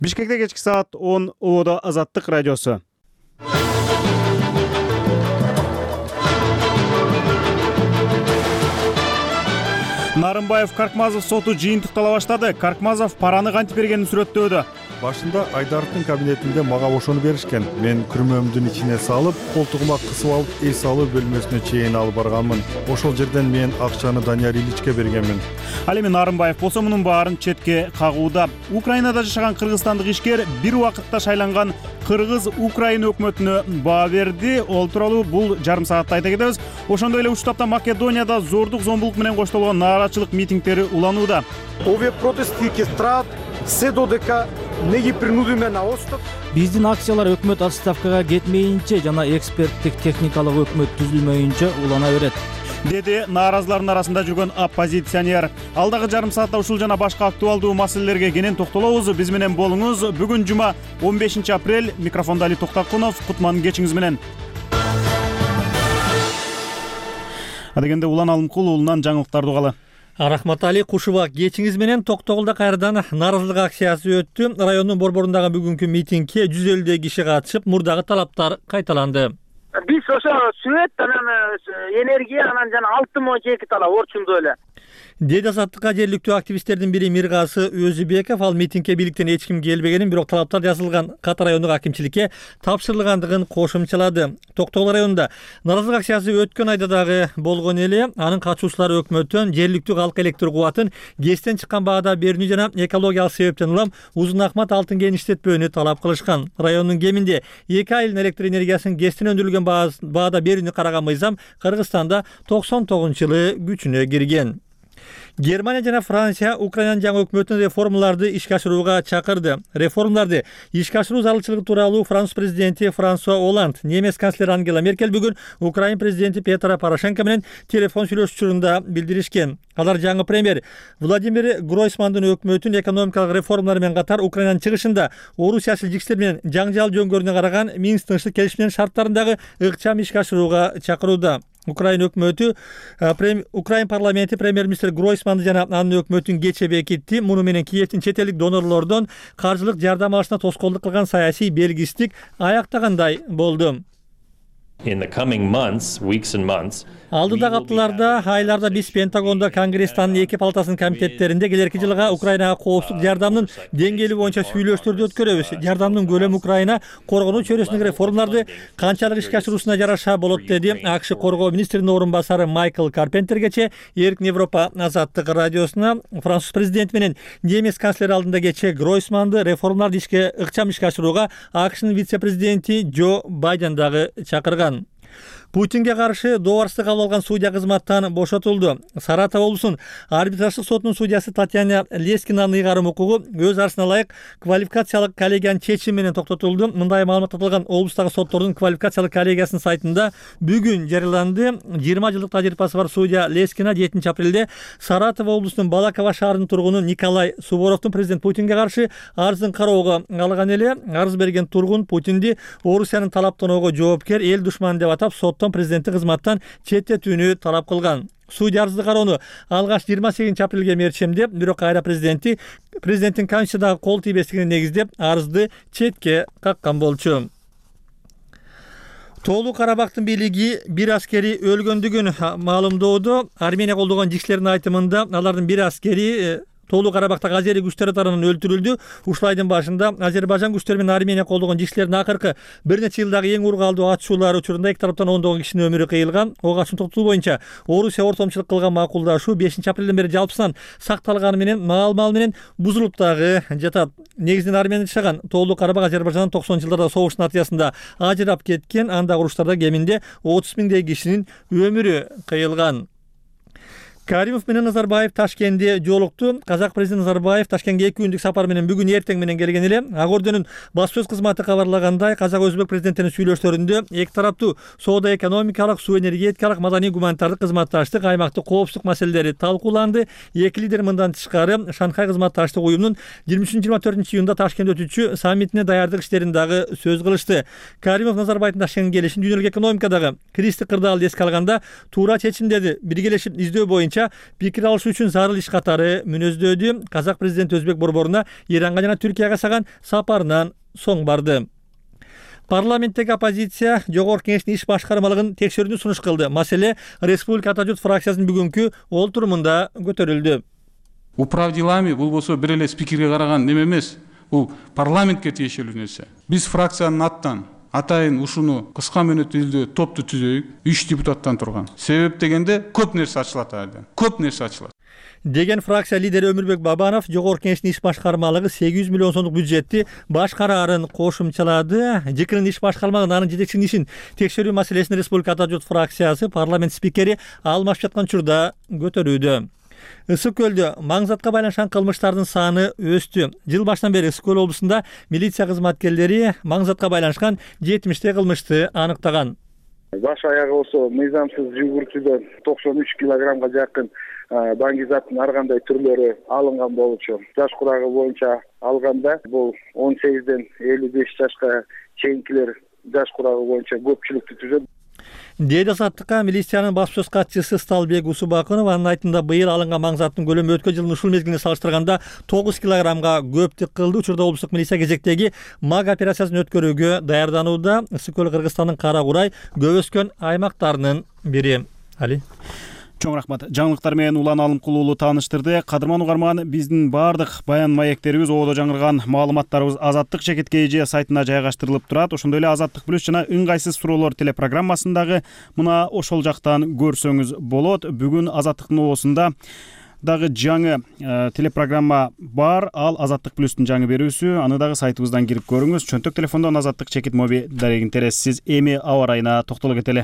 Бишкекте кечки саат 10 Оодо Азаттык радиосу. Нарымбаев Каркмазов соту жыйынтыктала баштады. Каркмазов параны кантип бергенин сүрөттөөдө. Башында Айдаровдун кабинетинде мага ошону беришкен. Мен күрмөмдүн ичине салып, колтугума кысып алып, эс алуу бөлмөсүнө чейин алып барганмын. Ошол жерден мен акчаны Данияр Ильичке бергенмин. Ал эми Нарымбаев болсо мунун баарын четке кагууда. Украинада жашаган кыргызстандык ишкер бир убакытта шайланган кыргыз Украина өкмөтүнө баа берди. Ол тууралуу бул жарым саатта айта кетебиз. Ошондой эле уч таптан Македонияда зордук зомбулук менен коштолгон нааразычылык митингдери уланууда. Овие протести ќе траат се додека не ги принудиме на отстап. Биздин акциялар өкмөт отставкага кетмейинче жана эксперттик техникалык өкмөт түзүлмөйүнчө улана берет, деди нааразылардын арасында жүргөн оппозиционер. Алдагы жарым саатта ушул жана башка актуалдуу маселелерге кенен токтолобуз. Биз менен болуңуз. Бүгүн жума 15 апрель. Микрофондо Али Токтакунов. Кутман кечиңиз менен. Адегенде Улан Алымкул уулунан жаңылыктарды угалы. Рахмат Али, кушуба кечиңиз менен. Токтогулда кайрадан нааразылык акциясы өттү. Райондун борборундагы бүгүнкү митингге 150 киши катышып, мурдагы талаптар кайталанды. Биз ошо свет анан энергия анан жана 6.2 талап орчундуу эле. Деди Азаттыкка жергиликтүү активисттердин бири Миргасы Өзүбеков. Ал митингге бийликтен эч ким келбегенин, бирок талаптар жазылган Кат райондук акимчиликке тапшырылгандыгын кошумчалады. Токтогул районунда нааразылык акциясы өткөн айда дагы болгон эле. Анын катышуучулары өкмөттөн жергиликтүү калк электр кубатын ГЭСтен чыккан баада берүүнү жана экологиялык себептен улам Узун Акмат алтын кенин иштетпөөнү талап кылышкан. Райондун кеминде 2 айылын электр энергиясын ГЭСтен өндүрүлгөн баада берүүнү караган мыйзам Кыргызстанда 99-жылы күчүнө кирген. Германия жана Франция Украинанын жаңы өкмөтүн реформаларды ишке ашырууга чакырды. Реформаларды ишке ашыруу зарылчылыгы тууралуу Франц президенти Франсуа Оланд, немец канцлери Ангела Меркель бүгүн Украин президенти Петро Порошенко менен телефон сүйлөшүү учурунда билдиришкен. Алар жаңы премьер Владимир Гройсмандын өкмөтүн экономикалык реформалар менен катар Украинанын чыгышында орус саясатчылар менен жаңжал жөнгөрүнө караган Минск тынчтык келишиминин шарттарындагы ыкчам ишке ашырууга чакырууда. Украин өкмөтү, Украин парламенти премьер-министр Гройсманды жана анын өкмөтүн кече бекитти. Муну менен Киевдин чет элдик донорлордон каржылык жардам алышына тоскоолдук кылган саясий белгисиздик аяктагандай болду. Алдыдагы апталарда, айларда биз Пентагонда Конгресстин эки палатасынын комитеттеринде келерки жылга Украинага коопсуздук жардамдын деңгээли боюнча сүйлөштөрдү өткөрөбүз. Жардамдын көлөмү Украина коргонуу чөйрөсүндөгү реформаларды канчалык ишке ашыруусуна жараша болот, деди АКШ коргоо министринин орун басары Майкл Карпентергече Эркин Европа Азаттык радиосуна. Француз президенти менен немец канцлери алдында кече Гройсманды реформаларды ыкчам ишке ашырууга АКШнын вице-президенти Джо Байден дагы чакырган. Путинге каршы доорсыз кабыл алган судья кызматтан бошотулду. Саратов облусунун арбитраждык сотунун судьясы Татьяна Лескинанын ыйгарым укугу өз арасына ылайык квалификациялык коллегиянын чечими менен токтотулду. Мындай маалымат аталган облустагы соттордун квалификациялык коллегиясынын сайтында бүгүн жарыяланды. 20 жылдык тажрыйбасы бар судья Лескина 7 апрелде Саратов облусунун Балаково шаарынын тургуну Николай Суворовдун президент Путинге каршы арызын кароого алган эле. Арыз берген тургун Путинди Орусиянын талаптоого жоопкер, эл душманы деп атап, президенти кызматтан четтетүүнү талап кылган. Судья арызды кароону алгач 28 апрелге мерчемдеп, бирок кайра президенттин Конституцияга кол тийбестигине негиздеп арызды четке каккан болчу. Тоолуу Карабактын бийлиги бир аскери өлгөндүгүн маалымдоодо. Армения колдогон жикшилердин айтымында алардын бир аскери Тоолуу Карабактагы азери күчтөр тарабынан өлтүрүлдү. Ушул айдын башында Азербайжан күчтөрү менен Армения колдогон жикшилердин акыркы бир нече жылдагы эң ургаалдуу атышуулар учурунда эки тараптан 10 кишинин өмүрү кыйылган. Ого ачын токтотуу боюнча Орусия ортомчулук кылган макулдашуу 5 апрелден бери жалпысынан сакталганы менен маал менен бузулуп дагы жатат. Негизинен Арменияда жашаган Тоолуу Карабак Азербайжандын 90-жылдарда согуштун натыйжасында ажырап кеткен. Андагы уруштарда кеминде 30 миңдей кишинин өмүрү кыйылган. Каримов менен Назарбаев Ташкентте жолукту. Казак президенти Назарбаев Ташкентке 2 күндүк сапар менен бүгүн эртең менен келген эле. Ак Ордөнүн баспасөз кызматы кабарлагандай, казак өзбек президенттеринин сүйлөшүүлөрүндө эки тараптуу соода экономикалык, суу энергетикалык, маданий гуманитардык кызматташтык, аймактык коопсуздук маселелери талкууланды. Эки лидер мындан тышкары Шанхай кызматташтык уюмунун 23-24 июнда Ташкентте өтүүчү саммитине даярдык иштерин дагы сөз кылышты. Каримов Назарбаевдин Ташкентке келишин дүйнөлүк экономикадагы кристик кырдаалды эске алганда туура чечимдерди биргелешип издөө боюнча боюнча пикир алышуу үчүн зарыл иш катары мүнөздөдү. Казак президенти Өзбек борборуна Иранга жана Түркияга жасаган сапарынан соң барды. Парламенттеги оппозиция Жогорку Кеңештин иш башкармалыгын текшерүүнү сунуш кылды. Маселе Республика Ата журт фракциясынын бүгүнкү олтурумунда көтөрүлдү. Управ делами бул болсо бир эле спикерге караган неме эмес. Бул парламентке тиешелүү нерсе. Биз фракциянын аттан атайын ушуну кыска мөөнөттүү топту түзөйүк. 3 депутаттан турган. Себеп дегенде көп нерсе ачылат айда. Көп нерсе ачылат. Деген фракция лидери Өмүрбек Бабанов Жогорку Кеңештин иш башкармалыгы 800 миллион сомдук бюджетти башкараарын кошумчалады. ЖКнын иш башкармалыгы анын жетекчисинин ишин текшерүү маселесин Республика Ата журт фракциясы парламент спикери алмашып жаткан учурда көтөрүүдө. Ысык көлдө маңзатка байланышкан кылмыштардын саны өстү. Жыл башынан бери Ысык көл облусунда милиция кызматкерлери маңзатка байланышкан 70 кылмышты аныктаган. Баш аягы болсо мыйзамсыз жүгүртүүдөн 93 килограммга жакын баңгизаттын ар кандай түрлөрү алынган болчу. Жаш курагы боюнча алганда бул 18ден 55 жашка чейинкилер жаш курагы боюнча көпчүлүктү түзөт. Деди Азаттыкка милициянын баспсөз катчысы Сталбек Усубакынов анын айтымында быйыл алынган маңзаттын көлөмү өткөн жылдын ушул мезгилине салыштырганда 9 килограммга көптүк кылды. Учурда облустук милиция кезектеги МАГ операциясын өткөрүүгө даярданууда. Ысык көл Кыргызстандын Кара Курай көп өскөн аймактарынын бири. Али Чоң рахмат. Жаңылыктар менен Улан Алымкулуулу тааныштырды. Кадырман угарман, биздин баардык баян маектерибиз, оодо жаңырган маалыматтарыбыз Азаттык ЖКТ сайтына жайгаштырылып турат. Ошондой эле Азаттык плюс жана ыңгайсыз суроолор телепрограммасындагы мына ошол жактан көрсөңүз болот. Бүгүн Азаттыктын оосунда дагы жаңы телепрограмма бар. Ал Азаттык плюстун жаңы берүүсү. Аны дагы сайтыбыздан кирип көрүңүз. Чөнтөк телефондон Азаттык чекит моби дарегин тересиз. Эми аба ырайына токтоло кетели.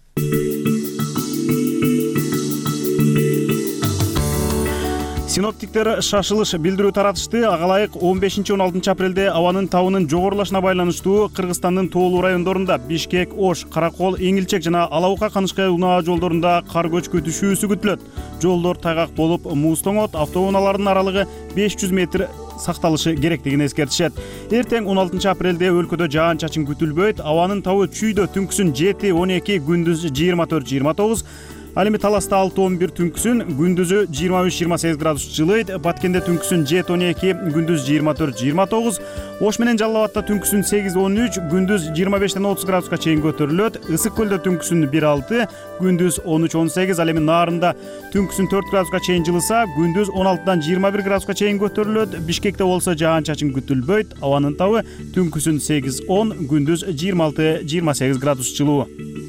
Синоптиктер шашылыш билдирүү таратышты. Ага ылайык 15-16 апрелде абанын табынын жогорулашына байланыштуу Кыргызстандын тоолуу райондорунда Бишкек, Ош, Каракол, Эңилчек жана Алабука Канышкай унаа жолдорунда кар көчкү түшүүсү күтүлөт. Жолдор тайгак болуп, муз тоңот, автоунаалардын аралыгы 500 метр сакталышы керектигин эскертишет. Эртең 16 апрелде өлкөдө жаан-чачын күтүлбөйт. Абанын табы чүйдө түнкүсүн 7-12, күндүз 24-29. Ал эми Таласта 6-11 түнкүсүн, күндүзү 23-28 градус жылыйт. Баткенде түнкүсүн 7-12, күндүз 24-29. Ош менен Жалал Абадта түнкүсүн 8-13, күндүз 25-30 градуска чейин көтөрүлөт. Ысык көлдө түнкүсүн 1-6, күндүз 13-18. Ал эми Нарында түнкүсүн 4 градуска чейин жылыса, күндүз 16-21 градуска чейин көтөрүлөт. Бишкекте болсо жаан-чачын күтүлбөйт. Абанын табы түнкүсүн 8-10, күндүз 26-28 градус жылуу.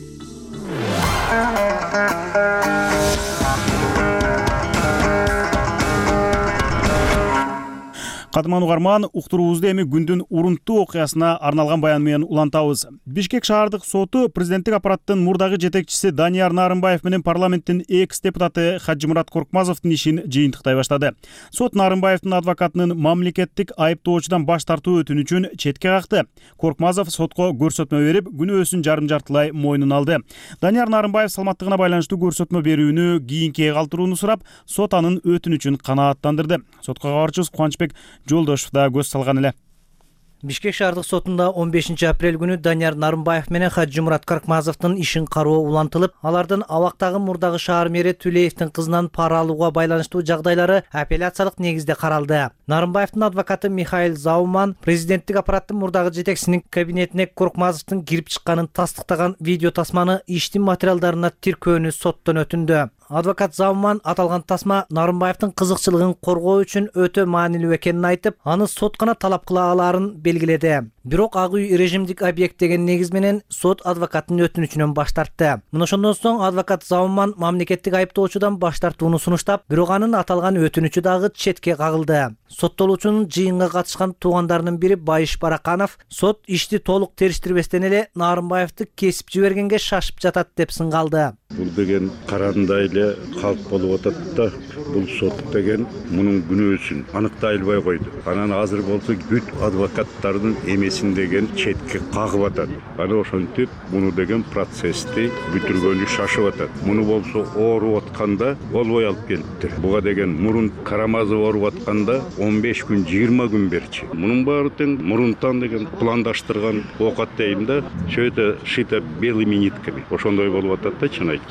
Кадырман угарман, уктуруубузду эми күндүн урунттуу окуясына арналган баян менен улантабыз. Бишкек шаардык соту президенттик аппараттын мурдагы жетекчиси Данияр Нарымбаев менен парламенттин экс-депутаты Хаджимурат Коркмазовдун ишин жыйынтыктай баштады. Сот Нарымбаевдин адвокатынын мамлекеттик айыптоочудан баш тартуу өтүнүчүн четке какты. Коркмазов сотко көрсөтмө берип, күнөөсүн жарым-жартылай мойнуна алды. Данияр Нарымбаев салматтыгына байланыштуу көрсөтмө берүүнү кийинкиге калтырууну сурап, сот анын өтүнүчүн канааттандырды. Сотко кабарчыбыз Кубанычбек Жолдошов да көз салган эле. Бишкек шаардык сотунда 15 апрель күнү Данияр Нарымбаев менен Хаджимурат Коркмазовдун ишин кароо улантылып, алардын абактагы мурдагы шаар мэри Түлеевдин кызынан пара алууга байланыштуу жагдайлары апелляциялык негизде каралды. Нарымбаевдин адвокаты Михаил Зауман президенттик аппараттын мурдагы жетекчисинин кабинетине Коркмазовдун кирип чыкканын тастыктаган видео тасманы иштин материалдарына тиркөөнү соттон өтүндү. Адвокат Зауман аталган тасма Нарымбаевдин кызыкчылыгын коргоо үчүн өтө маанилүү экенин айтып, аны сот гана талап кыла аларын белгиледи. Бирок ак үй режимдик объект деген негиз менен сот адвокаттын өтүнүчүнөн баш тартты. Мына ошондон соң адвокат Зауман мамлекеттик айыптоочудан баш тартууну сунуштап, бирок анын аталган өтүнүчү дагы четке кагылды. Соттолуучунун жыйынга катышкан туугандарынын бири Байыш Бараканов сот ишти толук териштирбестен эле Нарымбаевди кесип жибергенге шашып жатат деп сынгалды. Бул деген карандай эле калп болуп атат да, бул сот деген мунун күнөөсүн аныктай албай койду. Анан азыр болсо бүт адвокаттардын эмесин деген четке кагып атат. Аны ошентип муну деген процессти бүтүргөнү шашып атат. Муну болсо ооруп атканда болбой алып келиптир. Буга деген мурун Карамазов ооруп атканда 15 күн 20 күн берчи. Мунун баары тең мурунтан деген пландаштырган оокат дейм да, все это шито белыми нитками. Ошондой болуп атат да, чын айтканда.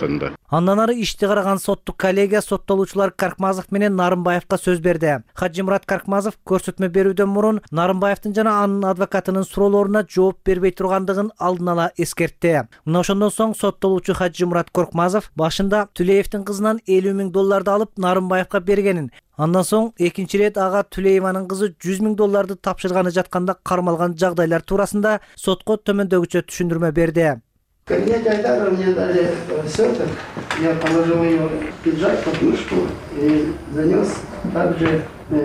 Андан ары ишти караган соттук коллегия соттолуучулар Каркмазов менен Нарымбаевка сөз берди. Хажимурат Каркмазов көрсөтмө берүүдөн мурун Нарымбаевдин жана анын адвокатынын суроолоруна жооп бербей тургандыгын алдын ала эскертти. Мына ошондон соң соттолуучу Хажимурат Каркмазов башында Түлеевдин кызынан $50,000 алып Нарымбаевка бергенин, андан соң экинчи ирет ага Түлееванын кызы $100,000 тапшырганы жатканда кармалган жагдайлар туурасында сотко төмөндөгүчө түшүндүрмө берди. В кабинете Айдарова мне дали сверток, я положил его в пиджак, под мышку и занес также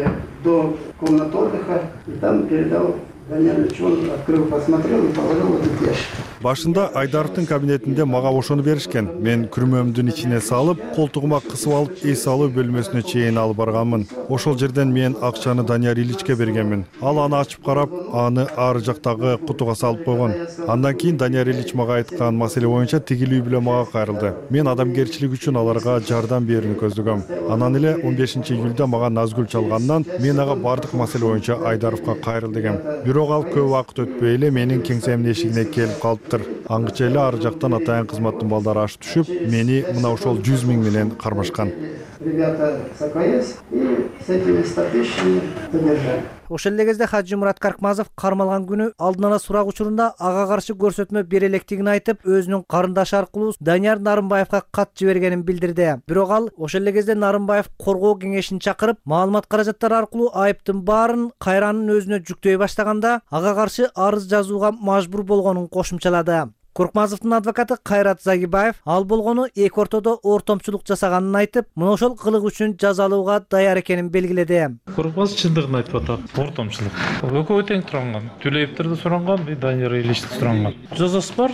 до комнаты отдыха и там передал Даняровичу. Он открыл, посмотрел и положил в этот ящик. Башында Айдаровдун кабинетинде мага ошону беришкен. Мен күрмөмдүн ичине салып, колтугума кысып алып, эс алуу бөлмөсүнө чейин алып барганмын. Ошол жерден мен акчаны Данияр Ильичке бергенмин. Ал аны ачып карап, аны ары жактагы кутуга салып койгон. Андан кийин Данияр Ильич мага айткан маселе боюнча тигилүү биле мага кайрылды. Мен адамгерчилик үчүн аларга жардам берүүнү көздөгөм. Анан эле 15-июлда мага назгүл чалгандан мен ага бардык маселе боюнча Айдаровго кайрыл дегем. Бирок ал көп убакыт өтпөй эле менин кеңсемдин эшигине келип калып аңгыча эле ары жактан атайын кызматтын балдары ашып түшүп, мени мына ошол 100,000 менен кармашкан. Ребята с АКС и с этими 100 000 задержали. Ошол эле кезде Хажимурат Каркмазов кармалган күнү алдын ала сурак учурунда ага каршы көрсөтмө бере электигин айтып, өзүнүн карындашы аркылуу Данияр Нарымбаевга кат жибергенин билдирди. Бирок ал ошол эле кезде Нарымбаев коргоо кеңешин чакырып, маалымат каражаттары аркылуу айыптын баарын кайранын өзүнө жүктөй баштаганда, ага каршы арыз жазууга мажбур болгонун кошумчалады. Коркмазовдун адвокаты Кайрат Загибаев ал болгону эки ортодо ортомчулук жасаганын айтып, мына ошол кылык үчүн жазалууга даяр экенин белгиледи. Коркмазов чындыгын айтып атат. Ортомчулук. Экөө тең турган. Түлеевтерди суранган, Данияр Ильичти суранган. Жазасы бар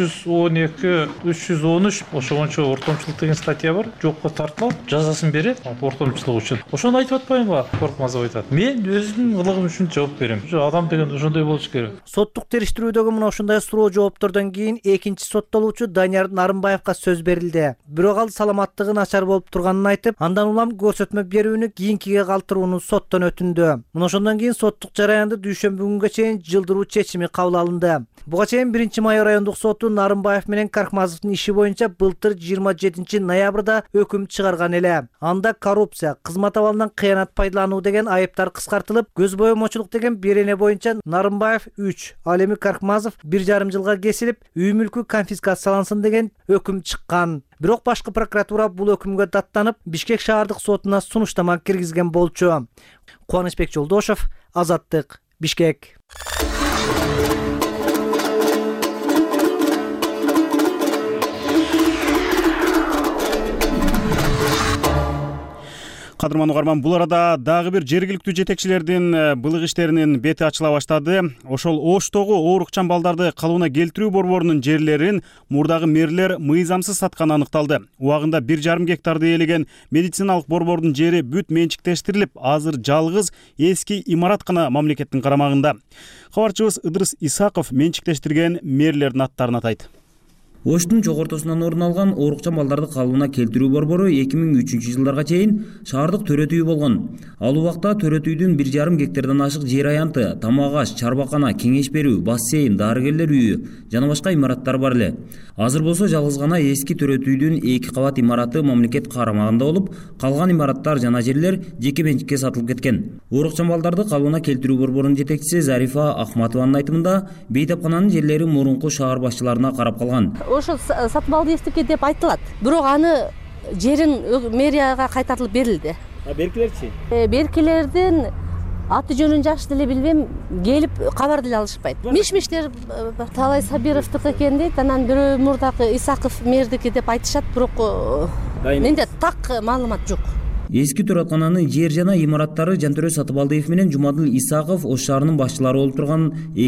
312, 313 ошогончо ортомчулук деген статья бар. Жокко тартылат, жазасын берет ортомчулук үчүн. Ошону айтып атпаймынбы? Коркмазов айтат. Мен өзүмдүн кылыгым үчүн жооп берем. Адам деген ошондой болуш керек. Соттук териштирүүдөгү мына ошондой суроо жооптордон кийин экинчи соттолуучу Данияр Нарымбаевга сөз берилди. Бирок ал саламаттыгы начар болуп турганын айтып, андан улам көрсөтмө берүүнү кийинкиге калтырууну соттон өтүндү. Мына ошондон кийин соттук жараянды дүйшөмбү күнгө чейин жылдыруу чечими кабыл алынды. Буга чейин 1-май райондук соту Нарымбаев менен Каркмазовдун иши боюнча былтыр 27 ноябрда өкүм чыгарган эле. Анда коррупция, кызмат абалынан кыянат пайдалануу деген айыптар кыскартылып, көз боемочулук деген берене боюнча Нарымбаев 3, ал эми Каркмазов 1,5 жылга кесилип, үй мүлкү конфискациялансын деген өкүм чыккан. Бирок башкы прокуратура бул өкүмгө даттанып, Бишкек шаардык сотуна сунуштама киргизген болчу. Кубанычбек Жолдошов, Азаттык, Бишкек. Кадырман угарман, бул арада дагы бир жергиликтүү жетекчилердин былык иштеринин бети ачыла баштады. Ошол Оштогу оорукчан балдарды калыбына келтирүү борборунун жерлерин мурдагы мэрлер мыйзамсыз сатканы аныкталды. Убагында 1,5 гектарды ээлеген медициналык борбордун жери бүт менчиктештирилип, азыр жалгыз эски имарат гана мамлекеттин карамагында. Кабарчыбыз Ыдырыс Исаков менчиктештирген мэрлердин аттарын атайт. Оштун чогортосунан орун алган оорукчан балдарды калыбына келтирүү борбору 2003 жылдарга чейин шаардык төрөт үйү болгон. Ал убакта төрөт үйдүн 1,5 гектардан ашык жер аянты, тамак аш, чарбакана, кеңеш берүү, бассейн, дарыгерлер үйү жана башка имараттар бар эле. Азыр болсо жалгыз гана эски төрөт үйдүн 2 кабат имараты мамлекет карамагында болуп, калган имараттар жана жерлер жеке менчикке сатылып кеткен. Оорукчан балдарды калыбына келтирүү борборунун жетекчиси Зарифа Ахматованын айтымында, бейтапкананын жерлери мурунку шаар башчыларына карап калган. Ошол сатып алды эстикке деп айтылат. Бирок аны жерин мэрияга кайтартылып берилди. Беркилерчи? Беркилердин аты жөнүн жакшы деле билбейм, келип кабар деле алышпайт. Миш-миштер Талай Сабировдуку экен дейт, анан бирөө мурдагы Исаков мэрдики деп айтышат, бирок менде так маалымат жок. Эски төрөткананын жер жана имараттары Жантөрө Сатыбалдиев менен Жумадыл Исаков Ош шаарынын башчылары болуп турган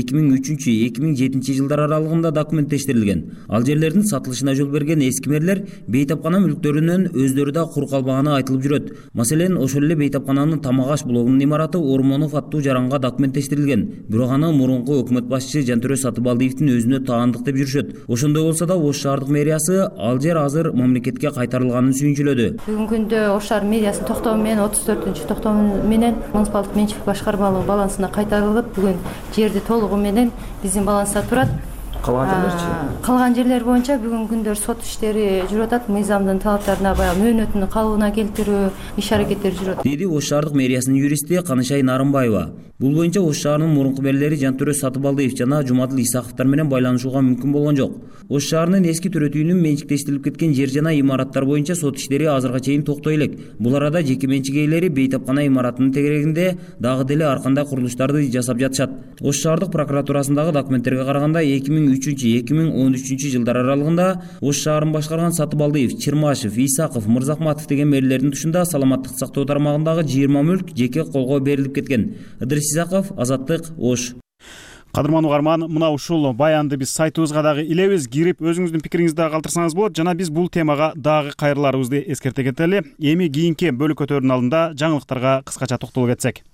2003-2007 жылдар аралыгында документтештирилген. Ал жерлердин сатылышына жол берген эски мэрлер бейтапкана мүлктөрүнөн өздөрү да кур калбаганы айтылып жүрөт. Маселен, ошол эле бейтапкананын Тамагаш блогунун имараты Ормонов аттуу жаранга документтештирилген. Бирок аны мурунку өкмөт башчысы Жантөрө Сатыбалдиевдин өзүнө таандык деп жүрүшөт. Ошондой болсо да Ош шаардык мэриясы ал жер азыр мамлекетке кайтарылганын сүйүнчүлөдү. Бүгүнкү күндө Ош шаар мэриясы токтоо менен 34-чү токтоо менен муниципалдык менчик башкармалык балансына кайтарылып, бүгүн жерди толугу менен биздин баланста турат. Калган жерлерчи? Калган жерлер боюнча бүгүнкү күндөр сот иштери жүрүп атат. Мыйзамдын талаптарына баягы мөөнөтүн калыбына келтирүү иш аракеттери жүрүп атат. Деди Ош шаардык мэриясынын юристи Канышай Нарымбаева. Бул боюнча Ош шаарынын мурунку мэрилери Жантөрө Сатыбалдиев жана Жумадыл Исаковдор менен байланышууга мүмкүн болгон жок. Ош шаарынын эски төрөтүйүнүн менчиктештирилип кеткен жер жана имараттар боюнча сот иштери азырга чейин токтой элек. Бул арада жеке менчик ээлери бейтапкана имараттын тегерегинде дагы деле ар кандай курулуштарды жасап жатышат. Ош шаардык прокуратурасындагы документтерге караганда 2003-2013 жылдар аралыгында Ош шаарын башкарган Сатыбалдиев, Чырмашев, Исаков, Мырзахматов деген мэрлердин тушунда саламаттык сактоо тармагындагы 20 мүлк жеке колго берилип кеткен. Ыдырыс Исаков, Азаттык, Ош. Кадырман угарман, мына ушул баянды биз сайтыбызга дагы илебиз, кирип өзүңүздүн пикириңизди дагы калтырсаңыз болот. Жана биз бул темага дагы кайрыларыбызды эскерте кетели. Эми кийинки бөлүк өтөрүнүн алдында жаңылыктарга кыскача токтолуп кетсек.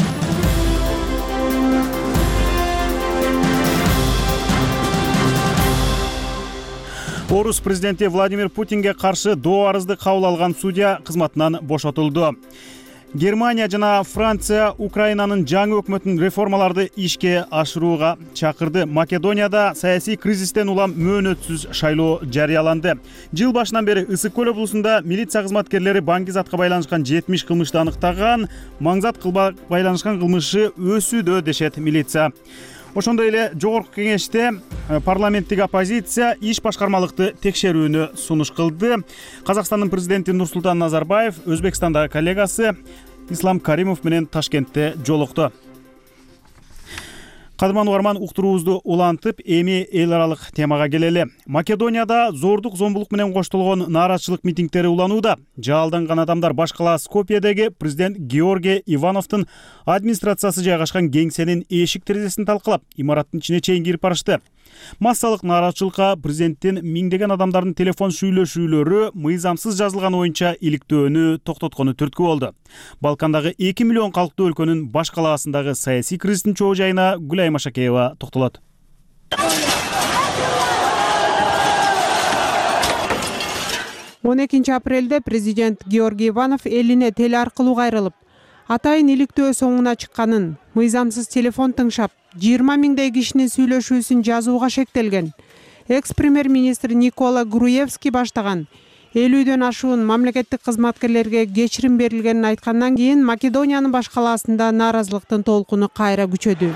Орус президенти Владимир Путинге каршы доо арызды кабыл алган судья кызматынан бошотулду. Германия жана Франция Украинанын жаңы өкмөтүн реформаларды ишке ашырууга чакырды. Македонияда саясий кризистен улам мөөнөтсүз шайлоо жарыяланды. Жыл башынан бери Ысык көл облусунда милиция кызматкерлери баңгизатка байланышкан 70 кылмышты аныктаган, маңзат байланышкан кылмышы өсүүдө дешет милиция. Ошондой эле жогорку кеңеште парламенттик оппозиция иш башкармалыкты текшерүүнү сунуш кылды. Казакстандын президенти Нурсултан Назарбаев Өзбекстандагы коллегасы Ислам Каримов менен Ташкентте жолукту. Кадырман угарман, уктуруубузду улантып, эми эл аралык темага келели. Македонияда зордук зомбулук менен коштолгон нааразычылык митингдери уланууда. Жаалданган адамдар баш кала Скопьедеги президент Георгий Ивановдун администрациясы жайгашкан кеңсенин эшик терезесин талкалап, имараттын ичине чейин кирип барышты. Массалык нааразычылыкка президенттин миңдеген адамдардын телефон сүйлөшүүлөрү мыйзамсыз жазылган боюнча иликтөөнү токтоткону түрткү болду. Балкандагы 2 миллион калктуу өлкөнүн баш калаасындагы саясий кризистин чоо жайына Гүлай Машакеева токтолот. 12 апрелде президент Георгий Иванов элине теле аркылуу кайрылып, атайын иликтөө соңуна чыкканын, мыйзамсыз телефон тыңшап, 20 миңдей кишинин сүйлөшүүсүн жазууга шектелген. Экс-премьер-министр Никола Груевский баштаган 50дөн ашуун мамлекеттик кызматкерлерге кечирим берилгенин айткандан кийин Македониянын баш калаасында нааразылыктын толкуну кайра күчөдү.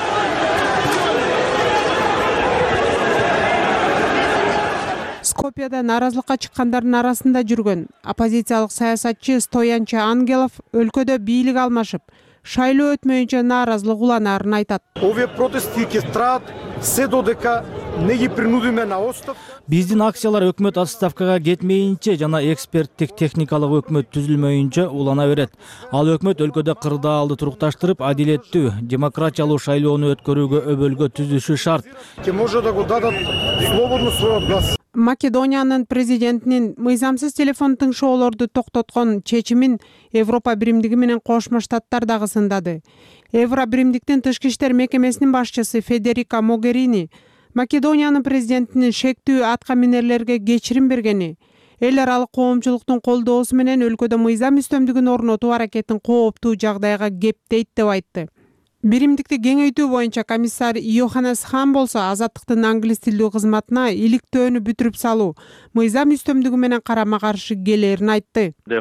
Скопьеда нааразылыкка чыккандардын арасында жүргөн оппозициялык саясатчы Стоянча Ангелов өлкөдө бийлик алмашып, шайлоо өтмөйүнчө нааразылык уланаарын айтат. Овие протести ќе траат се додека не ги принудиме на оставка. Биздин акциялар өкмөт отставкага кетмейинче жана эксперттик техникалык өкмөт түзүлмөйүнчө улана берет. Ал өкмөт өлкөдө кырдаалды турукташтырып, адилеттүү, демократиялуу шайлоону өткөрүүгө өбөлгө түзүшү шарт. Ќе може да го дадат слободно својот глас. Македониянын президентинин мыйзамсыз телефон тыңшоолорду токтоткон чечимин Европа биримдиги менен Кошмо Штаттар дагы сындады. Евро биримдиктин тышкы иштер мекемесинин башчысы Федерика Могерини Македониянын президентинин шектүү атка минерлерге кечирим бергени, эл аралык коомчулуктун колдоосу менен өлкөдө мыйзам үстөмдүгүн орнотуу аракетин кооптуу жагдайга кептейт деп айтты. Биримдикти кеңейтүү боюнча комиссар Йоханнес Хан болсо азаттыктын англис тилдүү кызматына иликтөөнү бүтүрүп салуу, мыйзам үстөмдүгү менен карама каршы келерин айтты. 2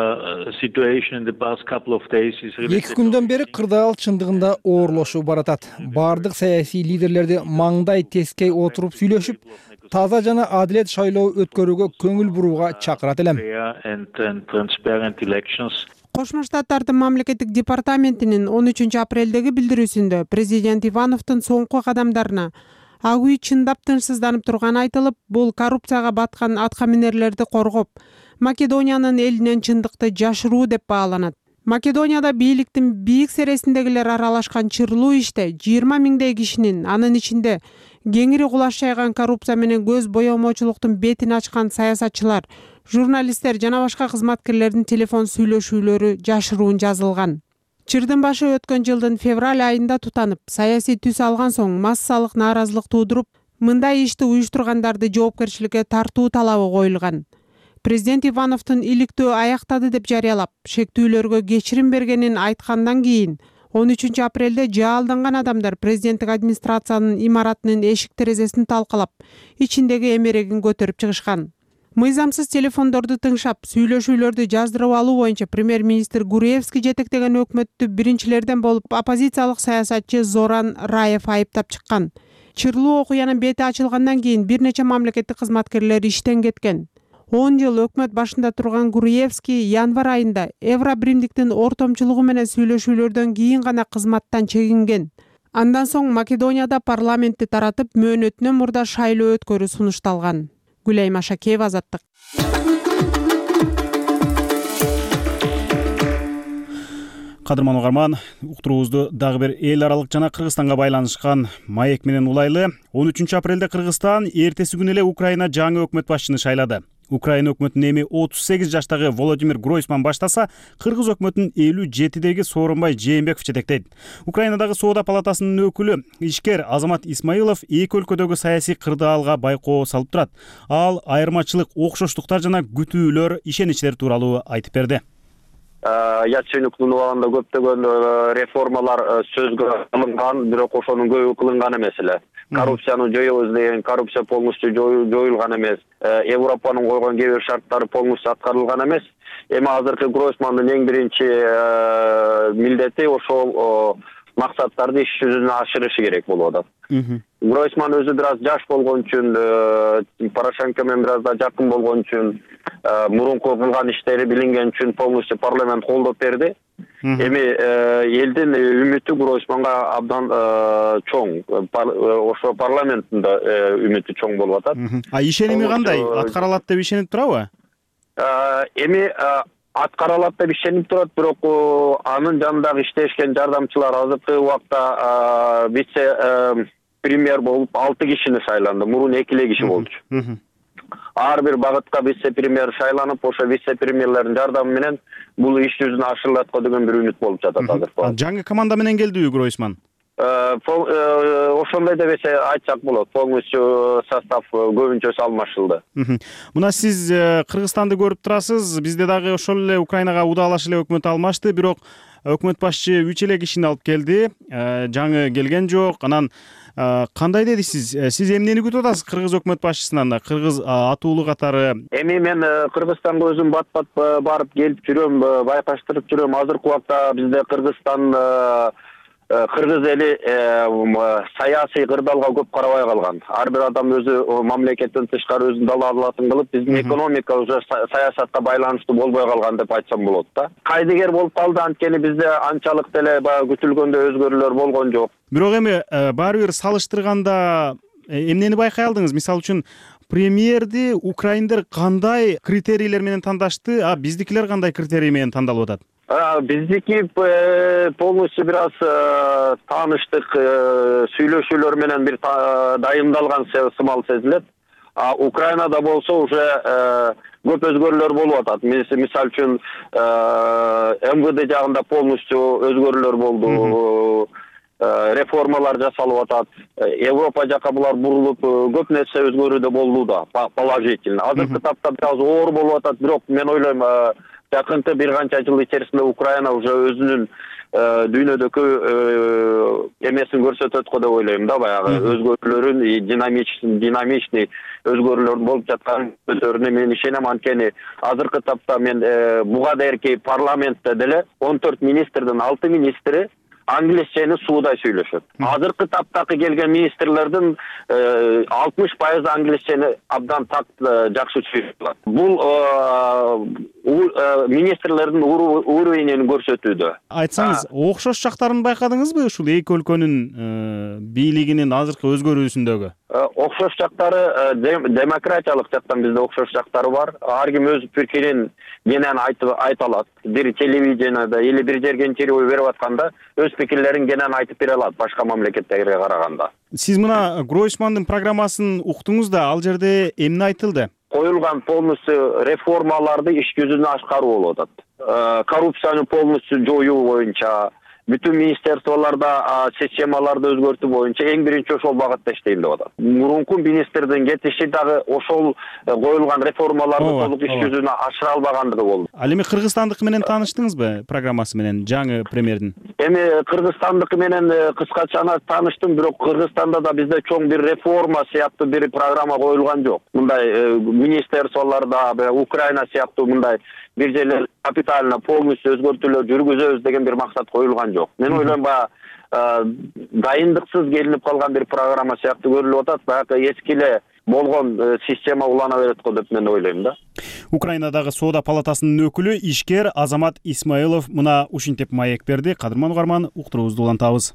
күндөн бери кырдаал чындыгында оорлошуп баратат. Бардык саясий лидерлерди маңдай тескей отуруп сүйлөшүп, таза жана адилет шайлоо өткөрүүгө көңүл бурууга чакырат элем. Кошмо Штаттардын мамлекеттик департаментинин 13 апрелдеги билдирүүсүндө президент Ивановдун соңку кадамдарына ак үй чындап тынчсызданып турганы айтылып, бул коррупцияга баткан атка минерлерди коргоп, Македониянын элинен чындыкты жашыруу деп бааланат. Македонияда бийликтин бийик сересиндегилер аралашкан чырлуу иште 20 миңдей кишинин, анын ичинде кеңири кулаш жайган коррупция менен көз боемоочулуктун бетин ачкан саясатчылар, журналисттер жана башка кызматкерлердин телефон сүйлөшүүлөрү жашыруун жазылган. Чырдын башы өткөн жылдын февраль айында тутанып, саясий түс алган соң массалык нааразылык туудуруп, мындай ишти уюштургандарды жоопкерчиликке тартуу талабы коюлган. Президент Ивановдун иликтөө аяктады деп жарыялап, шектүүлөргө кечирим бергенин айткандан кийин 13 апрелде жаалданган адамдар президенттик администрациянын имаратынын эшик терезесин талкалап, ичиндеги эмерегин көтөрүп чыгышкан. Мыйзамсыз телефондорду тыңшап, сүйлөшүүлөрдү жаздырып алуу боюнча премьер-министр Гуриевский жетектеген өкмөттү биринчилерден болуп оппозициялык саясатчы Зоран Раев айыптап чыккан. Чырлуу окуянын бети ачылгандан кийин бир нече мамлекеттик кызматкерлер иштен кеткен. 10 жыл өкмөт башында турган Гуриевский январь айында Евробримдиктин ортомчулугу менен сүйлөшүүлөрдөн кийин гана кызматтан чегинген. Андан соң Македонияда парламентти таратып, мөөнөтүнөн мурда шайлоо өткөрүү сунушталган. Гүлайым Ашакеева, Азаттык. Кадырман угарман, уктуруубузду дагы бир эл аралык жана Кыргызстанга байланышкан маек менен улайлы. 13 апрелде Кыргызстан эртеси күнү эле Украина жаңы өкмөт башчыны шайлады. Украина өкмөтүн эми 38 жаштагы Володимир Гройсман баштаса, Кыргыз өкмөтүн 57деги Сооронбай Жээнбеков жетектейт. Украинадагы Соода палатасынын өкүлү, ишкер Азамат Исмаилов эки өлкөдөгү саясий кырдаалга байкоо салып турат. Ал айырмачылык, окшоштуктар жана күтүүлөр, ишеничтер тууралуу айтып берди. Яценюктун убагында көптөгөн реформалар сөзгө алынган, бирок ошонун көбү кылынган эмес эле. Коррупцияны жоёбуз деген, коррупция полностью жоюлган эмес. Европанын койгон кээ бир шарттары полностью аткарылган эмес. Эми азыркы Гройсмандын эң биринчи милдети ошол максаттарды иш жүзүнө ашырышы керек болуп атат. Гройсман өзү бир аз жаш болгон үчүн, Порошенко менен бир аз да жакын болгон үчүн, мурунку кылган иштери билинген үчүн полностью парламент колдоп берди. Эми элдин үмүтү Гройсманга абдан чоң. Ошо парламенттин да үмүтү чоң болуп атат. А ишеними кандай? Аткаралат деп ишенип турабы? Эми аткаралат деп ишенип турат, бирок анын жанындагы иштешкен жардамчылар азыркы убакта вице премьер болуп 6 кишини шайланды. Мурун 2 киши болчу. Ар бир багытка вице-премьер шайланып, ошо вице-премьерлердин жардамы менен бул иш жүзүнө ашырылат деген бир үмүт болуп жатат азыр. Жаңы команда менен келдиби Гройсман? Ошондой деп айтсак болот. Полностью состав көбүнчөсү алмашылды. Мына сиз Кыргызстанды көрүп турасыз. Бизде дагы ошол эле Украинага удаалаш эле өкмөт алмашты, бирок өкмөт башчы 3 эле кишини алып келди. Жаңы келген жок. Анан кандай деди сиз? Сиз эмнени күтүп атасыз кыргыз өкмөт башчысынан, кыргыз атуулу катары? Эми мен Кыргызстанга өзүм бат-бат барып келип жүрөм, байкаштырып жүрөм. Азыркы убакта бизде Кыргызстан кыргыз эли саясий кырдаалга көп карабай калган. Ар бир адам өзү мамлекеттен тышкары өзүнүн далаалатын кылып, биздин экономика уже саясатка байланыштуу болбой калган деп айтсам болот да. Кайдыгер болуп калды, анткени бизде анчалык деле баягы күтүлгөндөй өзгөрүүлөр болгон жок. Бирок эми баары бир салыштырганда эмнени байкай алдыңыз? Мисалы үчүн премьерди украиндер кандай критерийлер менен тандашты, а биздикилер кандай критерий менен тандалып атат? Биздики полностью бир аз тааныштык сүйлөшүүлөр менен бир дайындалган сымал сезилет. Украинада болсо уже көп өзгөрүүлөр болуп атат. Мисалы үчүн МВД жагында полностью өзгөрүүлөр болду. Реформалар жасалып атат. Европа жака булар бурулуп, көп нерсе өзгөрүүдө болду да, положительно. Азыркы тапта бир аз оор болуп атат, бирок мен ойлойм жакынкы бир канча жыл ичерисинде Украина уже өзүнүн дүйнөдөгү эмесин көрсөтөт го деп ойлойм да, баягы өзгөрүүлөрүн динамичный өзгөрүүлөр болуп жаткан сөздөрүнө мен ишенем, анткени азыркы тапта мен буга дейинки парламентте деле 14 министрдин 6 министри англисчени суудай сүйлөшөт. Азыркы таптагы келген министрлердин 60% англисчени абдан так жакшы сүйлөшөт. Бул министрлердин уровенин көрсөтүүдө. Айтсаңыз, окшош жактарын байкадыңызбы ушул эки өлкөнүн бийлигинин азыркы өзгөрүүсүндөгү? Окшош жактары демократиялык жактан бизде окшош жактары бар. Ар ким өз пикирин кенен айта алат. Бир телевидениеде или бир жерге интервью берип атканда өз пикирлерин кенен айтып бере алат башка мамлекеттерге караганда. Сиз мына Гройсмандын программасын уктуңуз да, ал жерде эмне айтылды? Коюлган полностью реформаларды иш жүзүнө ашкаруу болуп атат. Коррупцияны полностью жоюу боюнча, бүтүн министерстволордо системаларды өзгөртүү боюнча эң биринчи ошол багытта иштейм деп атат. Мурунку министрдин кетиши дагы ошол коюлган реформаларды толук иш жүзүнө ашыра албагандыгы болду. Ал эми кыргызстандык менен тааныштыңызбы программасы менен жаңы премьердин? Эми кыргызстандык менен кыскача тааныштым, бирок Кыргызстанда да бизде чоң бир реформа сыяктуу бир программа коюлган жок. Мындай министерстволордо Украина сыяктуу мындай бир жерлер капитально полностью өзгөртүүлөр жүргүзөбүз деген бир максат коюлган жок. Мен ойлойм дайындыксыз келинип калган бир программа сыяктуу көрүлүп атат. Баягы эски эле болгон система улана берет го деп мен ойлойм да. Украинадагы соода палатасынын өкүлү ишкер Азамат Исмаилов мына ушинтип маек берди. Кадырман угарман, уктуруубузду улантабыз.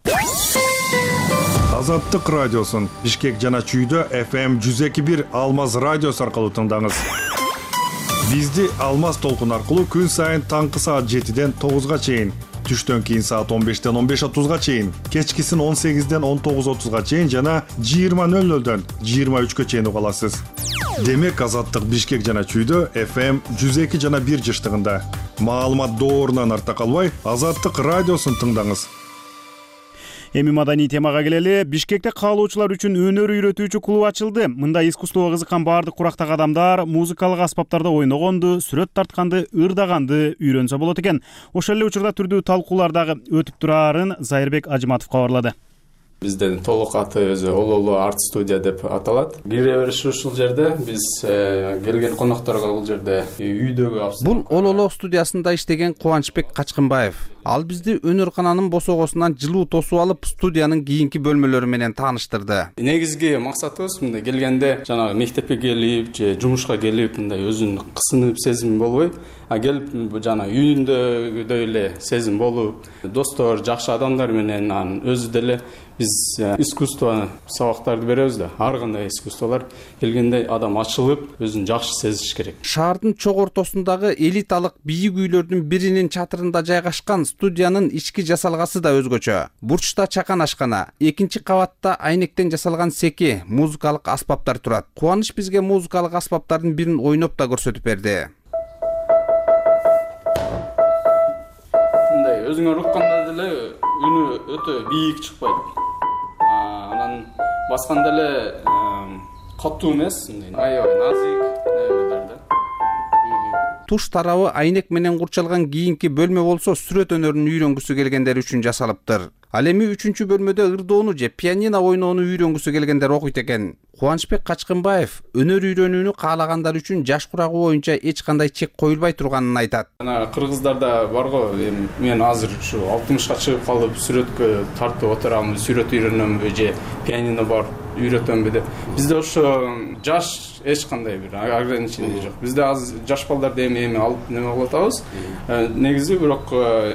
Азаттык радиосун Бишкек жана Чүйдө FM 102.1 Алмаз радиосу аркылуу тыңдаңыз. Бизди Алмаз толкун аркылуу күн сайын таңкы саат 7-ден 9-га чейин, түштөн кийин саат 15-ден 15:30-га чейин, кечкисин 18-ден 19:30-га чейин жана 20:00-дөн 23-кө чейин уга аласыз. Демек Азаттык Бишкек жана Чүйдө FM 102 жана 1 жыштыгында. Маалымат доорунан арта калбай, Азаттык радиосун тыңдаңыз. Эми маданий темага келели. Бишкекте каалоочулар үчүн өнөр үйрөтүүчү клуб ачылды. Мында искусствого кызыккан баардык курактагы адамдар музыкалык аспаптарда ойногонду, сүрөт тартканды, ырдаганды үйрөнсө болот экен. Ошол эле учурда түрдүү талкуулар дагы өтүп турарын Зайырбек Ажыматов кабарлады. Биздин толук аты өзү Ололо арт студия деп аталат. Кире бериш ушул жерде биз келген конокторго бул жерде үйдөгү Бул Ололо студиясында иштеген Кубанычбек Качкынбаев. Ал бизди өнөр-кананын босогосунан жылуу тосуп алып, студиянын кийинки бөлмөлөрү менен тааныштырды. Негизги максатыбыз мындай келгенде жанагы мектепке келип же жумушка келип мындай өзүнүн кысынып сезим болбой, келип жана үйүндөгүдөй эле сезим болуп, достор, жакшы адамдар менен өзү деле биз искусство сабактарды беребиз да. Ар кандай искусстволор келгенде адам ачылып, өзүн жакшы сезиш керек. Шаардын чок ортосундагы элиталык бийик үйлөрдүн биринин чатырында жайгашкан студиянын ички жасалгасы да өзгөчө. Бурчта чакан ашкана, экинчи кабатта айнектен жасалган секи, музыкалык аспаптар турат. Кубаныч бизге музыкалык аспаптардын бирин ойноп да көрсөтүп берди. Мындай өзүңөр укканда деле үнү өтө бийик чыкпайт. Анан басканда эле катуу эмес, аябай назик нерселерде. Туш тарабы айнек менен курчалган кийинки бөлмө болсо сүрөт өнөрүн үйрөнгүсү келгендер үчүн жасалыптыр. Ал эми 3-чү бөлмөдө ырдоону же пианино ойноону үйрөнгүсү келгендер окуйт экен. Кубанычбек Качкынбаев өнөр үйрөнүүнү каалагандар үчүн жаш курагы боюнча эч кандай чек коюлбай турганын айтат. Кыргыздарда бар го, мен азыр ушу 60-ка чыгып калып сүрөткө тартып отурамын, сүрөт үйрөнөмбү же пианино бар үйрөтөмбү деп. Бизде ошо жаш эч кандай бир ограничение жок. Бизде аз жаш балдарды эми алып неме кылып атабыз. Негизи бирок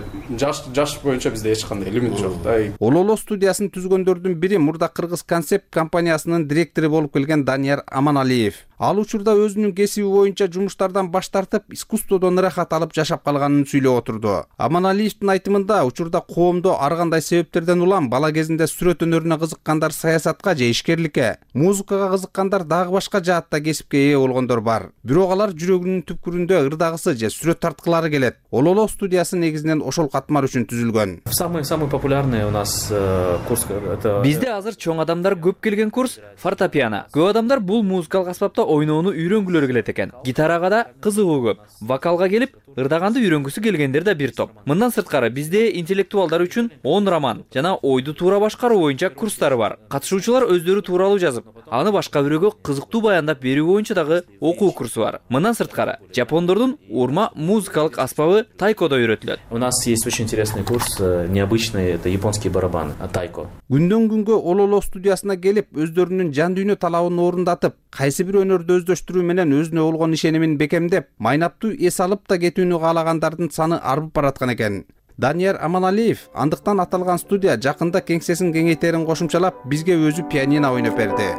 жаш боюнча бизде эч кандай лимит жок. Ололо студиясын түзгөндөрдүн бири мурда Кыргыз концепт компаниясынын директору болуп келген Данияр Аманалиев. Ал учурда өзүнүн кесиби боюнча жумуштардан баш тартып, искусстводон ырахат алып жашап калганын сүйлөп отурду. Аманалиевдин айтымында, учурда коомдо ар кандай себептерден улам бала кезинде сүрөт өнөрүнө кызыккандар саясатка же ишкерликке, музыкага кызыккандар дагы башка жаатта кесипке ээ болгондор бар. Бирок алар жүрөгүнүн түпкүрүндө ырдагысы же сүрөт тарткылары келет. Ололо студиясы негизинен ошол катмар үчүн түзүлгөн. Самый популярный у нас курс это Бизде азыр чоң адамдар көп келген курс фортепиано. Көп адамдар бул музыкалык аспапта ойноону үйрөнгүлөрү келет экен. Гитарага да кызыгуу көп. Вокалга келип, ырдаганды үйрөнгүсү келгендер да бир топ. Мындан сырткары бизде интеллектуалдар үчүн 10 роман жана ойду туура башкаруу боюнча курстары бар. Катышуучулар өздөрү тууралуу жазып, аны башка бирөөгө кызыктуу баяндап берүү боюнча дагы окуу курсу бар. Мындан сырткары жапондордун урма музыкалык аспабы тайкодо үйрөтүлөт. У нас есть очень интересный курс, необычный, это японский барабан, тайко. Күндөн күнгө Ололо студиясына келип, өздөрүнүн жан дүйнө талабын орундатып, кайсы бир өнөрдү өздөштүрүү менен өзүнө болгон ишенимин бекемдеп, майнаптуу эс алып да кетүүнү каалагандардын саны арбып бараткан экен. Данияр Аманалиев андыктан аталган студия жакында кеңсесин кеңейтерин кошумчалап, бизге өзү пианино ойноп берди.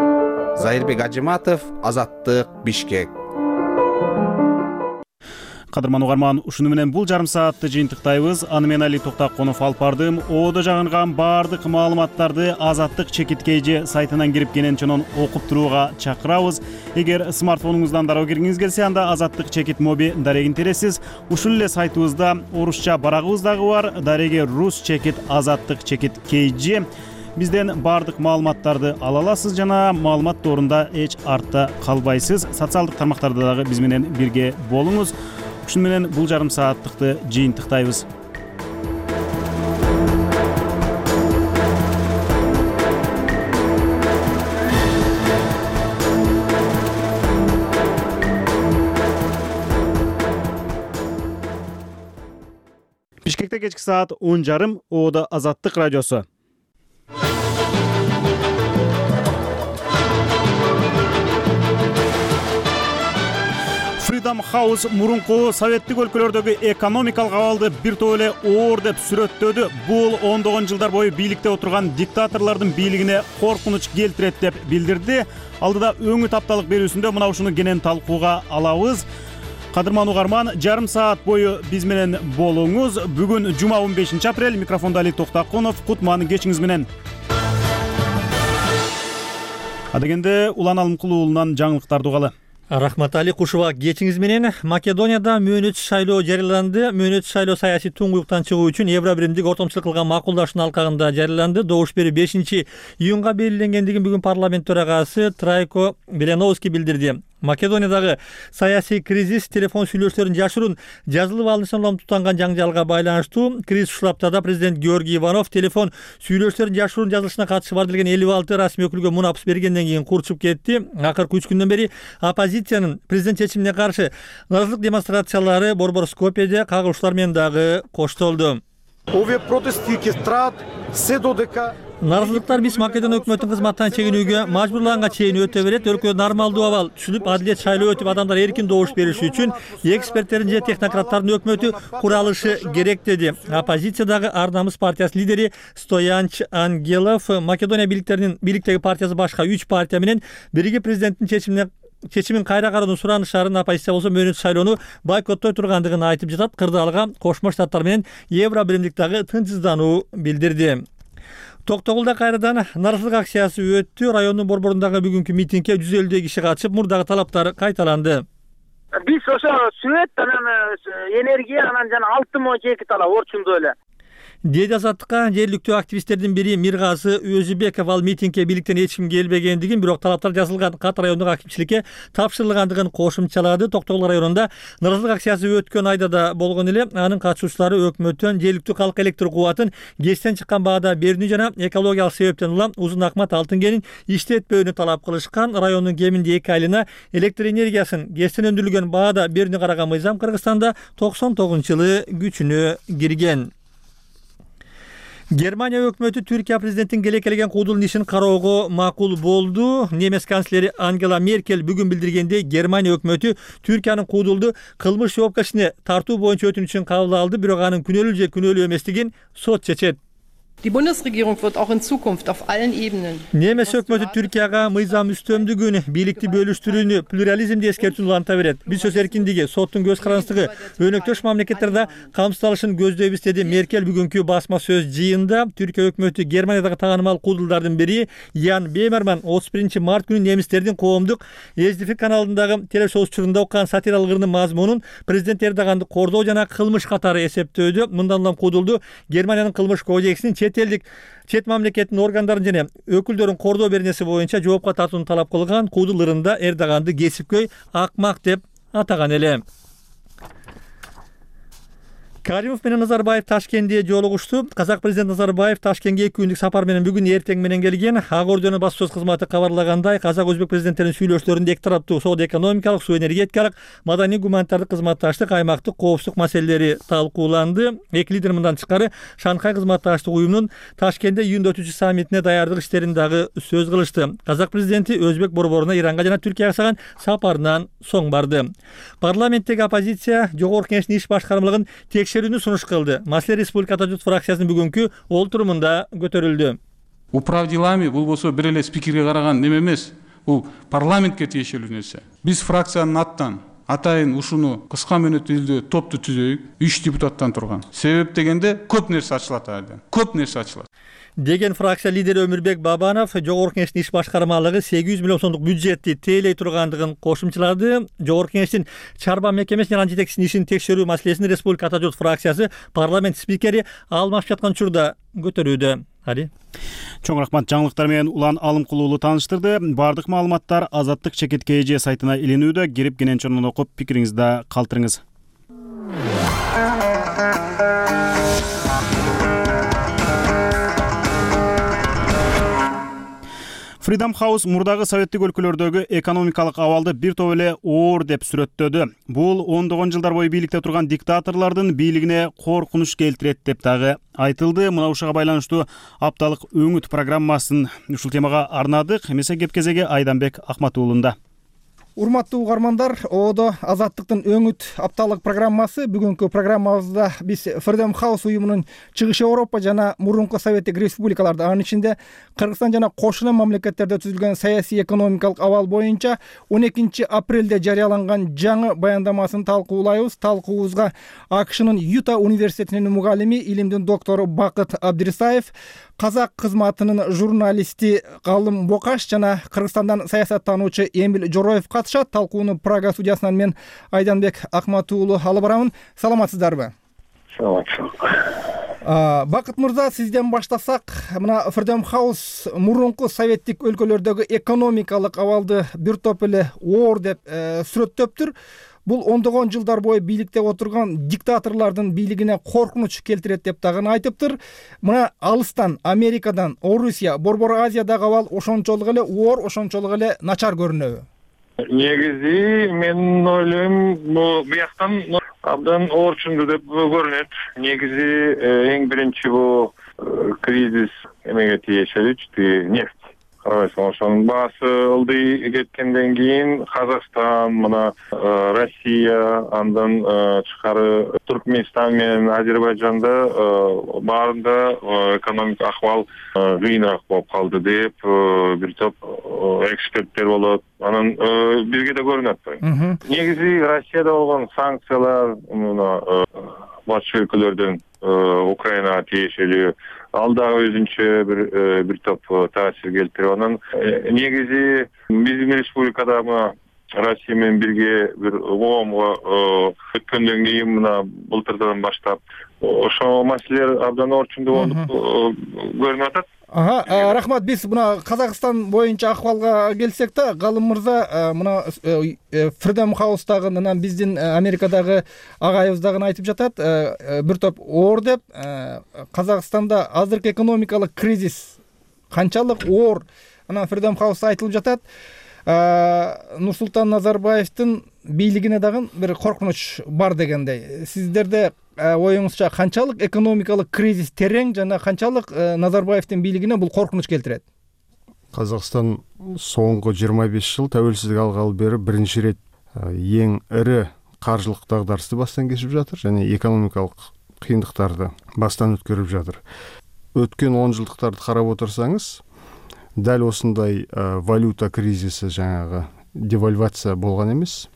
Зайырбек Ажыматов, Азаттык, Бишкек. Кадырман угарман, ушуну менен бул жарым саатты жыйынтыктайбыз. Аны мен Али Токтаконов алып бардым. Оодо жагылган баардык маалыматтарды Азаттык чекит KG сайтынан кирип кенен окуп турууга чакырабыз. Эгер смартфонуңуздан дароо киргиңиз келсе, анда Азаттык чекит моби дарегин тересиз. Ушул эле сайтыбызда орусча барагыбыз дагы бар. Дареги рус чекит Азаттык чекит KG. Бизден баардык маалыматтарды ала аласыз жана маалымат тоорунда эч артта калбайсыз. Социалдык тармактарда дагы биз менен бирге болуңуз. Ушун менен бул жарым сааттыкты жыйынтыктайбыз. Бишкекте кечки саат 10:30, Оодо Азаттык радиосу. Freedom House мурунку советтик өлкөлөрдөгү экономикалык абалды бир топ эле оор деп сүрөттөдү. Бул ондогон жылдар бою бийликте отурган диктаторлордун бийлигине коркунуч келтирет деп билдирди. Алдыда өңү тапталык берүүсүндө мына ушуну кенен талкууга алабыз. Кадырман угарман, жарым саат бою биз менен болуңуз. Бүгүн жума 15 апрель, микрофондо Али Токтаконов. Кутман кечиңиз менен. Адегенде Улан Алымкул уулунан жаңылыктарды угалы. Рахмат Али, кушуба кечиңиз менен. Македонияда мөөнөтсүз шайлоо жарыяланды. Мөөнөтсүз шайлоо саясий туңгуюктан чыгуу үчүн Евробиримдик ортомчулук кылган макулдашуунун алкагында жарыяланды. Добуш берүү 5-июнга белгиленгендигин бүгүн парламент төрагасы Трайко Беляновский билдирди. Македониядагы саясий кризис телефон сүйлөшүүлөрүн жашыруун жазылып алынышынан улам тутанган жаңжалга байланыштуу. Кризис учураптарда президент Георгий Иванов телефон сүйлөшүүлөрүн жашыруун жазылышына катышы бар делген 56 расмий өкүлгө мунапыс бергенден кийин курчуп кетти. Акыркы 3 күндөн бери оппозициянын президент чечимине каршы нааразычылык демонстрациялары Борбор Скопьеде кагылышуулар менен дагы коштолду. Овие протести ќе траат се додека Нааразычылыктар биз Македония өкмөтүнүн кызматтан чегинүүгө мажбурланганга чейин өтө берет. Өлкөдө нормалдуу абал түшүнүп, адилет шайлоо өтүп, адамдар эркин добуш бериши үчүн эксперттердин же технократтардын өкмөтү куралышы керек деди. Оппозициядагы Ар намыс партиясынын лидери Стоянч Ангелов Македония бийликтеги партиясы башка 3 партия менен бирге президенттин чечимин кайра кароонун суранышарын оппозиция болсо мөөнөтсүз шайлоону бойкоттой тургандыгын айтып жатат. Кырдаалга Кошмо Штаттар менен Евробиримдик дагы тынчсыздануу билдирди. Токтогулда кайрадан нааразычылык акциясы өттү. Райондун борборундагы бүгүнкү митингге 150 киши катышып, мурдагы талаптар кайталанды. Биз ошо свет анан энергия анан жана алтын боюнча эки талап орчундуу эле. Деди Азаттыкка жергиликтүү активисттердин бири Миргазы Өзүбеков ал митингге бийликтен эч ким келбегендигин, бирок талаптар жазылган кат райондук акимчиликке тапшырылгандыгын кошумчалады. Токтогул районунда нааразычылык акциясы өткөн айда да болгон эле. Анын катышуучулары өкмөттөн жергиликтүү калк электр кубатын кечтен чыккан баада берүүнү жана экологиялык себептен улам Узун Акмат алтын кенин иштетпөөнү талап кылышкан. Райондун кеминде 2 айлына электр энергиясын кечтен өндүрүлгөн баада берүүнү караган мыйзам Кыргызстанда 99-жылы күчүнө кирген. Германия өкмөтү Түркия президентин келекелеген куудулдун ишин кароого макул болду. Немец канцлери Ангела Меркель бүгүн билдиргендей, Германия өкмөтү Түркиянын куудулду кылмыш жоопкерчилигине тартуу боюнча өтүнүчүн кабыл алды, бирок анын күнөөлүү же күнөөлүү эместигин сот чечет. Die Bundesregierung wird auch in Zukunft auf allen Ebenen. Немес өкмөтү Түркияга мыйзам үстөмдүгүн, бийликти бөлүштүрүүнү, плюрализмди эскертүүнү уланта берет. Биз сөз эркиндиги, соттун көз карандысыздыгы өнөктөш мамлекеттерде камсыздалышын көздөйбүз деди Меркель бүгүнкү басма сөз жыйында. Түркия өкмөтү Германиядагы таанымал куудулдардын бири Ян Беймерман 31 март күнү немистердин коомдук SDF каналындагы телешоусучурунда оккан сатиралык ырдын мазмунун президент Эрдоганды кордоо жана кылмыш катары эсептөөдү. Мындан улам куудулду Германиянын кылмыш кодексинин чет мамлекеттин органдарын жана өкүлдөрүн кордоо беренеси боюнча жоопко тартууну талап кылган. Куудул ырында Эрдоганды кесипкөй акмак деп атаган эле. Каримов менен Назарбаев Ташкентте жолугушту. Казак президент Назарбаев Ташкентке 2 күндүк сапар менен бүгүн эртең менен келген. Ак Ордонун баспасөз кызматы кабарлагандай, казак өзбек президенттеринин сүйлөшүүлөрүндө эки тараптуу соода экономикалык, суу энергетикалык, маданий гуманитардык кызматташтык, аймактык коопсуздук маселелери талкууланды. Эки лидер мындан тышкары Шанхай кызматташтык уюмунун Ташкентте июнда өтүүчү саммитине даярдык иштерин дагы сөз кылышты. Казак президенти өзбек борборуна Иранга жана Түркияга жасаган сапарынан соң барды. Парламенттеги оппозиция Жогорку Кеңештин иш башкармалыгын текшерүүнү сунуш кылды. Маселе Республика Атажут фракциясынын бүгүнкү олтурумунда көтөрүлдү. Управ делами бул болсо бир эле спикерге караган неме эмес, бул парламентке тиешелүү нерсе. Биз фракциянын аттан атайын ушуну кыска мөөнөттө топту түзөйүк, 3 депутаттан турган. Себеп дегенде көп нерсе ачылат айдан. Көп нерсе ачылат. Деген фракция лидери Өмүрбек Бабанов Жогорку Кеңештин иш башкармалыгы 800 миллион сомдук бюджетти тейлей тургандыгын кошумчалады. Жогорку Кеңештин чарба мекемесинин жана жетекчисинин ишин текшерүү маселесин Республика Ата журт фракциясы парламент спикери алмашып жаткан учурда көтөрүүдө. Чоң рахмат, жаңылыктар менен Улан Алымкулуулу тааныштырды. Бардык маалыматтар Азаттык чекит КЖ сайтына илинүүдө. Кирип кенен чонун окуп пикириңизди калтырыңыз. Freedom House мурдагы советтик өлкөлөрдөгү экономикалык абалды бир топ эле оор деп сүрөттөдү. Бул ондогон жылдар бою бийликте турган диктаторлордун бийлигине коркунуч келтирет деп дагы айтылды. Мына ушуга байланыштуу апталык өңүт программасын ушул темага арнадык. Эмесе кеп кезеги Айданбек Акматуулунда. Урматтуу угармандар, Одо Азаттыктын өңүт апталык программасы. Бүгүнкү программабызда биз Freedom House уюмунун Чыгыш Европа жана мурунку советтик республикаларда, анын ичинде Кыргызстан жана кошуна мамлекеттерде түзүлгөн саясий экономикалык абал боюнча 12 апрелде жарыяланган жаңы баяндамасын талкуулайбыз. Талкуубузга АКШнын Юта университетинин мугалими, илимдин доктору Бакыт Абдрисаев, Казак кызматынын журналисти Калым Бокаш жана Кыргызстандан саясаттануучу Эмил Жороев катышат. Талкууну Прага студиясынан мен Айданбек Акматуулу алып барамын. Саламатсыздарбы? Саламатсызбы. Бакыт мырза, сизден баштасак, мына Freedom House мурунку советтик өлкөлөрдөгү экономикалык абалды бир топ эле оор деп сүрөттөптүр. Бул ондогон жылдар бою бийликте отурган диктаторлордун бийлигине коркунуч келтирет деп дагы айтыптыр. Мына алыстан, Америкадан, Орусия, Борбор Азиядагы абал ошончолук эле оор, ошончолук эле начар көрүнөбү? Негизи мен ойлойм, бияктан абдан оорчунду деп көрүнөт. Негизи эң биринчи бул кризис эмеге тиешелүү, нефть. Ошонун баасы ылдый кеткенден кийин Казакстан, мына Россия, андан тышкары Түркмөнстан менен Азербайжанда баарында экономик акыбал кыйыныраак болуп калды деп бир топ эксперттер болот. Анан бизге да көрүнүп атпайбы? Негизи Россияда болгон санкциялар мына батыш өлкөлөрдөн Украинага тиешелүү ал дагы өзүнчө бир топ таасир келтирип, анан негизи биздин республикада мына Россия менен бирге бир угумга өткөндөн кийин мына былтырдан баштап ошол маселелер абдан орчунду болуп көрүнүп атат. Рахмат. Биз мына Казакстан боюнча акыбалга келсек да, Калым мырза, мына Freedom House'дагы анан биздин Америкадагы агайыбыз дагы айтып жатат, бир топ оор деп. Казакстанда азыркы экономикалык кризис канчалык оор, анан Freedom House айтылып жатат. Нурсултан Назарбаевдин бийлигине дагы бир коркунуч бар дегендей. Сиздерде оюңузча канчалык экономикалык кризис терең жана канчалык Назарбаевдин бийлигине бул коркунуч келтирет? Казакстан соңку 25 жыл тәуелсиздик алгалы бери биринчи ирет эң ири каржылык дагдарысты баштан кечирип жатыр жана экономикалык кыйындыктарды баштан өткөрүп жатыр. Өткөн 10 жылдыктарды карап отурсаңыз, дәл осындай валюта кризиси, жаңагы девальвация болгон эмес.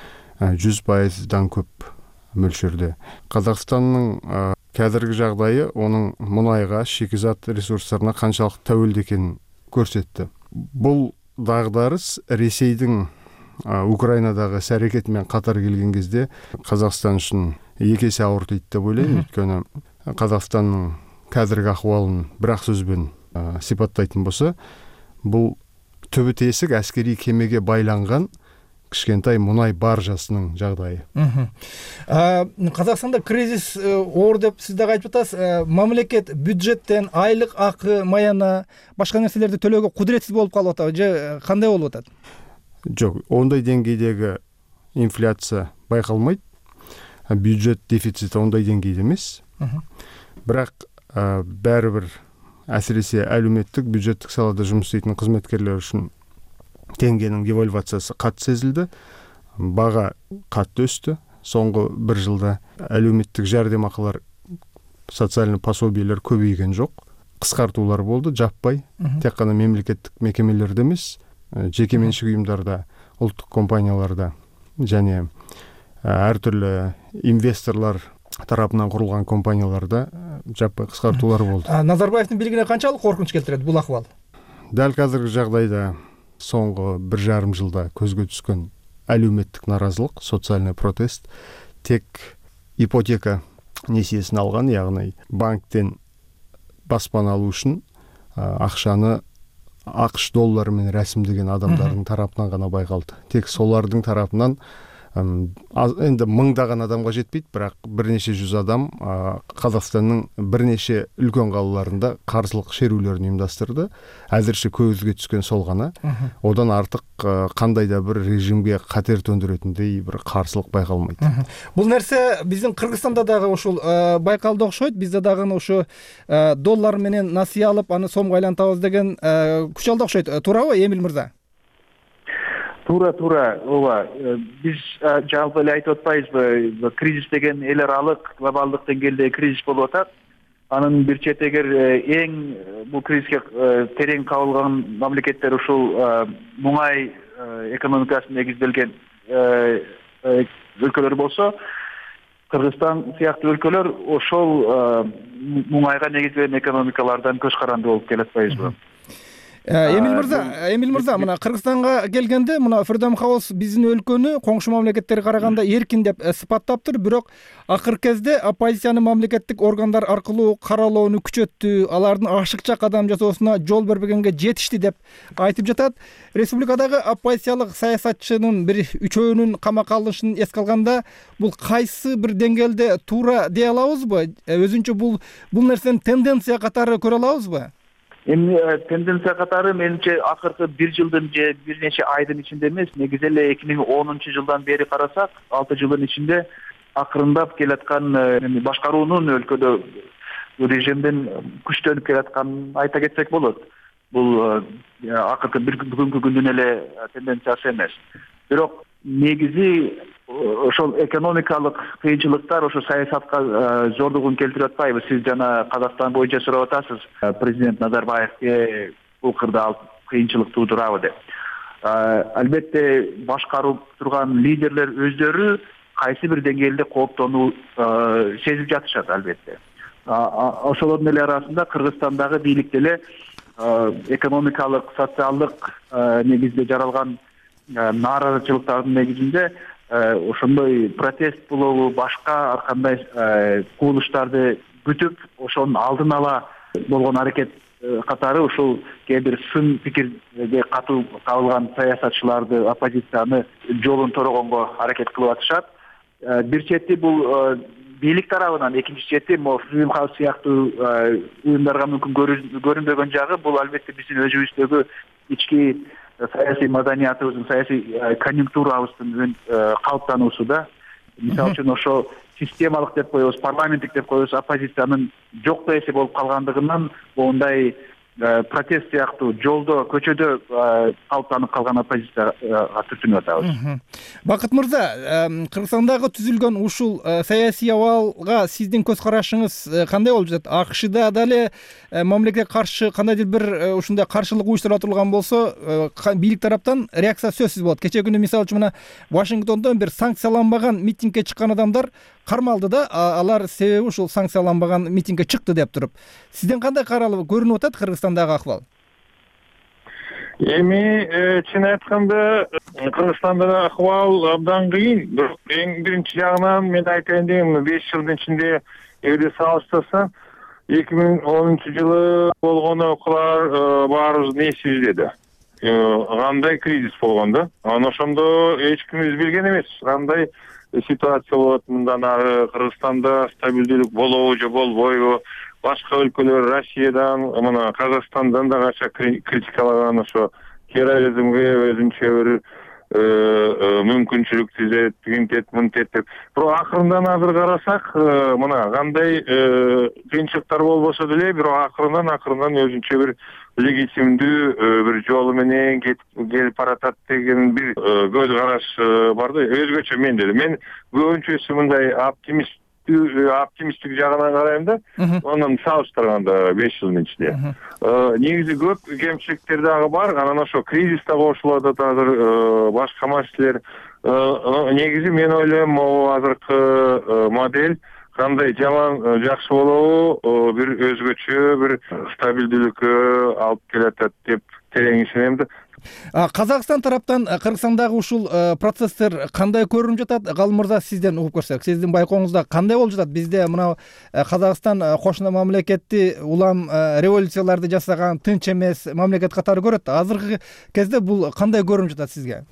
100%дан көп мөлшөрдө. Казакстандын қазіргі жагдайы онун мунайга, шикизат ресурстарына канчалык тәуелді экенин көрсөттү. Бул дагдарыс Ресейдин Украинадагы ис-аракети менен катар келген кезде Казакстан үчүн эки эсе ауыр дейт деп ойлойм. Өйткөнү Казакстандын қазіргі акыбалын бир ак сөзбен сипаттайтын болсо, бул түбү тесик аскерий кемеге байланган кичкентай мунай баржасынын жагдайы. Казакстанда кризис оор деп сиз дагы айтып атасыз. Мамлекет бюджеттен айлык акы, маяна, башка нерселерди төлөөгө кудуретсиз болуп калып атабы же кандай болуп атат? Жок, ондай деңгейдеги инфляция байкалмайт. Бюджет дефицити ондай деңгейде эмес. Бирок баары бир әсіресе әлеуметтік бюджеттік салада жұмыс істейтін қызметкерлер үшін теңгенің девальвациясы қатты сезілді. Баға қатты өсті. Соңғы бір жылда әлеуметтік жәрдемақылар, социальный пособиелер көбейген жоқ. Қысқартулар болды, жаппай. Тек қана мемлекеттік мекемелерде емес, жеке меншік ұйымдарда, ұлттық компанияларда және ар түрлүү инвесторлор тарапынан курулган компанияларда жаппай кыскартуулар болду. Назарбаевдин бийлигине канчалык коркунуч келтирет бул акыбал? Дәл қазіргі жағдайда соңғы 1,5 жылда көзге түскөн әлеуметтік наразылық, социальный протест тек ипотека несиесін алған, яғни банктен баспана алу үшін ақшаны ақш долларымен рәсімдеген адамдардың тарапынан ғана байқалды. Тек солардың тарапынан енді мыңдаған адамға жетпейді, бірақ бірнеше жүз адам Қазақстанның бірнеше үлкен қалаларында қарсылық шерулерін ұйымдастырды. Әзірше көзге түскен сол ғана. Одан артық қандай да бір режимге қатер төндіретіндей бір қарсылық байқалмайды. Бұл нәрсе біздің Қырғызстанда дағы ошол байқалды окшойт. Бізде дагы ошо доллар менен насыя алып, аны сомго айлантабыз деген күч алды окшойт. Туурабы, Эмил мырза? Туура, ооба. Биз жалпы эле айтып атпайбызбы, кризис деген эл аралык глобалдык деңгээлде кризис болуп атат. Анын бир чети эгер эң бул кризиске терең кабылган мамлекеттер ушул муңай экономикасына негизделген өлкөлөр болсо, Кыргызстан сыяктуу өлкөлөр ошол муңайга негизделген экономикалардан көз каранды болуп келатпайбызбы? Эмил мырза, мына Кыргызстанга келгенде, мына Freedom House биздин өлкөнү коңшу мамлекеттерге караганда эркин деп сыпаттаптыр, бирок акыр кезде оппозицияны мамлекеттик органдар аркылуу каралоону күчөттү, алардын ашыкча кадам жасоосуна жол бербегенге жетишти деп айтып жатат. Республикадагы оппозициялык саясатчынын бир үчөөнүн камакка алынышын эске алганда, бул кайсы бир деңгээлде туура дей алабызбы? Өзүнчө бул нерсени тенденция катары көрө алабызбы? Эми тенденция катары менимче акыркы 1 жылдын же бир нече айдын ичинде эмес, негизи эле 2010-жылдан бери карасак, 6 жылдын ичинде акырындап келаткан башкаруунун өлкөдө режимдин күчтөнүп келатканын айта кетсек болот. Бул акыркы бүгүнкү күндүн эле тенденциясы эмес. Бирок негизи ошол экономикалык кыйынчылыктар ошо саясатка зордугун келтирип атпайбы? Сиз жана Казакстан боюнча сурап атасыз, президент Назарбаевге бул кырдаал кыйынчылык туудурабы деп. Албетте башкарып турган лидерлер өздөрү кайсы бир деңгээлде кооптонуу сезип жатышат албетте. Ошолордун эле арасында Кыргызстандагы бийлик деле экономикалык, социалдык негизде жаралган нааразычылыктардын негизинде ошондой протест болобу, башка ар кандай кубулуштарды күтүп, ошонун алдын ала болгон аракет катары ушул кээ бир сын пикирге катуу кабылган саясатчыларды, оппозицияны жолун торогонго аракет кылып атышат. Бир чети бул бийлик тарабынан, экинчи чети Freedom House сыяктуу уюмдарга мүмкүн көрүнбөгөн жагы бул албетте биздин өзүбүздөгү ички саясий маданиятыбыздын, саясий конъюнктурабыздын калыптануусу да. Мисалы үчүн ошо системалык деп коебуз, парламенттик деп коебуз, оппозициянын жокто эсе болуп калгандыгынан мондай протест сыяктуу жолдо, көчөдө калыптанып калган оппозицияга түртүнүп атабыз. Бакыт мырза, Кыргызстандагы түзүлгөн ушул саясий абалга сиздин көз карашыңыз кандай болуп жатат? АКШда дали мамлекетке каршы кандайдыр бир ушундай каршылык уюштурула турган болсо, бийлик тараптан реакция сөзсүз болот. Кечээ күнү мисалы үчүн мына Вашингтондон бир санкцияланбаган митингге чыккан адамдар кармалды да, алар себеби ушул санкцияланбаган митингге чыкты деп туруп. Сизден кандай каралып көрүнүп атат Кыргызстандагы акыбал? Эми чын айтканда Кыргызстандагы акыбал абдан кыйын. Бирок эң биринчи жагынан мен айтайын дегем, 5 жылдын ичинде эгерде салыштырсаң, 2010-жылы болгон окуялар баарыбыздын эсибизде. Кандай кризис болгон да. Анан ошондо эч кимибиз билген эмес, кандай ситуация болот, мындан ары Кыргызстанда стабилдүүлүк болобу же болбойбу. Башка өлкөлөр Россиядан, мына Казакстандан да канча критикалаган ошо терроризмге өзүнчө бир мүмкүнчүлүк түзөт, тигинтет, мынтет деп. Бирок акырындан азыр карасак, мына кандай кыйынчылыктар болбосо деле, бирок акырындан өзүнчө бир легитимдүү бир жолу менен келип баратат деген бир көз караш бар да. Өзгөчө мен деле. Мен көбүнчөсү мындай оптимисттик жагынан карайм да. Онун салыштырганда 5 жылдын ичинде. Негизи көп кемчиликтер дагы бар. Анан ошо кризис да кошулуп атат азыр, башка маселелер. негизи мен ойлойм могу азыркы модель кандай жаман жакшы болобу бир өзгөчө бир стабилдүүлүккө алып келатат деп терең ишенем да. Казакстан тараптан Кыргызстандагы ушул процесстер кандай көрүнүп жатат? Галым мырза, сизден угуп көрсөк, сиздин байкооңузда кандай болуп жатат? Бизде мына Казакстан кошуна мамлекетти улам революцияларды жасаган тынч эмес мамлекет катары көрөт. Азыркы кезде бул кандай көрүнүп жатат сизге?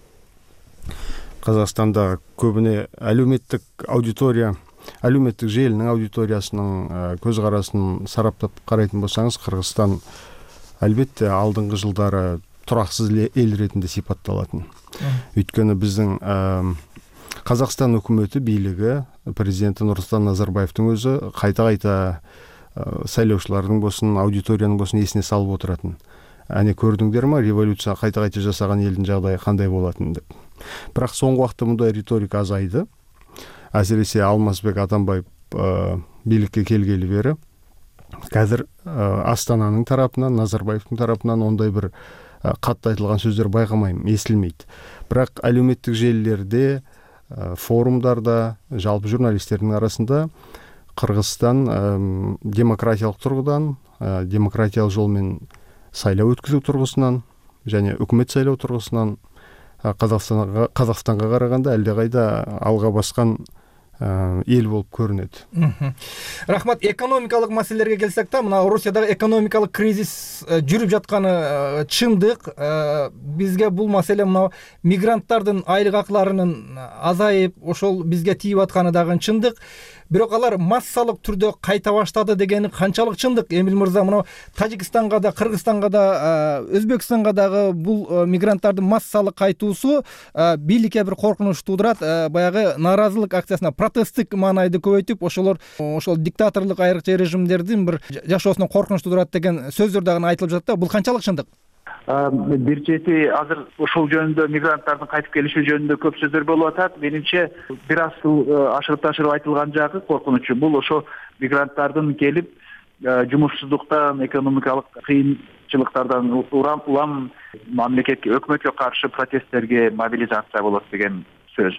Казакстанда көбүнө әлеуметтик аудитория, әлеуметтик желинин аудиториясынын көз карасын сараптап карайтын болсаңыз, Кыргызстан албетте алдыңкы жылдары тураксыз эл ретинде сипатталатын. Өйткөнү биздин Казакстан өкмөтү, бийлиги, президенти Нурсултан Назарбаевдин өзү кайта сайлоочулардын болсун, аудиториянын болсун эсине салып отуратын. Аны көрдүңдөрмү, революция кайта жасаган элдин жагдайы кандай болатын деп. Бирок соңку убакта мындай риторика азайды. Әсіресе Алмазбек Атамбаев бийликке келгели бери қазір Астананың тарапынан, Назарбаевтың тарапынан ондай бір қатты айтылған сөздер байқамаймын, естілмейді. Бірақ әлеуметтік желілерде, форумдарда, жалпы журналистердің арасында Қырғызстан демократиялық тұрғыдан, демократиялық жолмен сайлау өткізу тұрғысынан және үкімет сайлау тұрғысынан Қазақстанға қарағанда әлдеқайда алға басқан ел болып көрінеді. Рахмат. Экономикалық маселелерге келсек та, мына Русиядағы экономикалық кризис жүріп жатқаны чындық. Бізге бұл маселе мына мигранттардың айлық ақыларының азайып, ошол бізге тиіп атқаны дагы чындық. Бирок алар массалык түрдө кайта баштады дегени канчалык чындык? Эмил мырза, мына Тажикстанга да, Кыргызстанга да, Өзбекстанга дагы бул мигранттардын массалык кайтуусу бийликке бир коркунуч туудурат. Баягы нааразылык акциясына протесттик маанайды көбөйтүп, ошол диктаторлук айрыкча режимдердин бир жашоосуна коркунуч туудурат деген сөздөр дагы айтылып жатат да. Бул канчалык чындык? Бир чети азыр ошол жөнүндө мигранттардын кайтып келиши жөнүндө көп сөздөр болуп атат. Менимче бир аз ашырып ташырып айтылган жагы коркунучу бул ошо мигранттардын келип жумушсуздуктан, экономикалык кыйынчылыктардан улам мамлекетке, өкмөткө каршы протесттерге мобилизация болот деген сөз.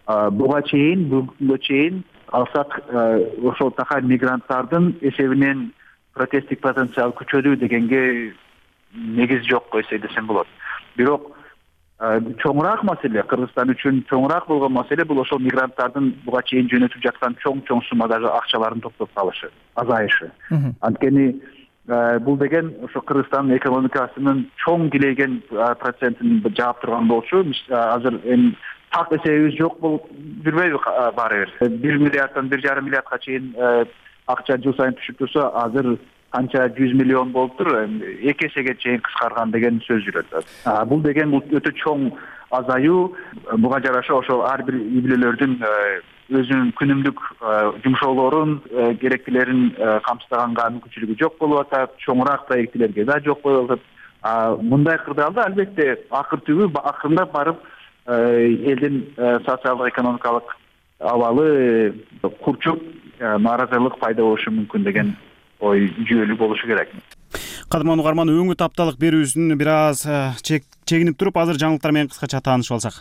Буга чейин алсак ошол такай мигранттардын эсебинен протесттик потенциал күчөдү дегенге негиз жок койсой десем болот. Бирок чоңураак маселе, Кыргызстан үчүн чоңураак болгон маселе бул ошол мигранттардын буга чейин жөнөтүп жаткан чоң суммадагы акчаларын топтоп калышы, азайышы. Анткени бул деген ошо Кыргызстандын экономикасынын чоң килейген процентин жаап турган болчу. Азыр эми так эсебибиз жок болуп жүрбөйбү баары бир. 1 миллиарддан 1,5 миллиардга чейин акча жыл сайын түшүп турса, азыр канча 100 миллион болуптур, 2 эсеге чейин кыскарган деген сөз жүрөт. Бул деген өтө чоң азаюу. Буга жараша ошол ар бир үй бүлөлөрдүн өзүнүн күнүмдүк жумшоолорун, керектилерин камсыздаганга мүмкүнчүлүгү жок болуп атат, чоңураак проектилерге да жок болуп атат. Мындай кырдаалда албетте акырындап барып элдин социалдык экономикалык абалы курчуп, нааразылык пайда болушу мүмкүн деген ой жүйөлүү болушу керек. Кадырман угарман, өңүт апталык берүүсүн бир аз чегинип туруп, азыр жаңылыктар менен кыскача таанышып алсак.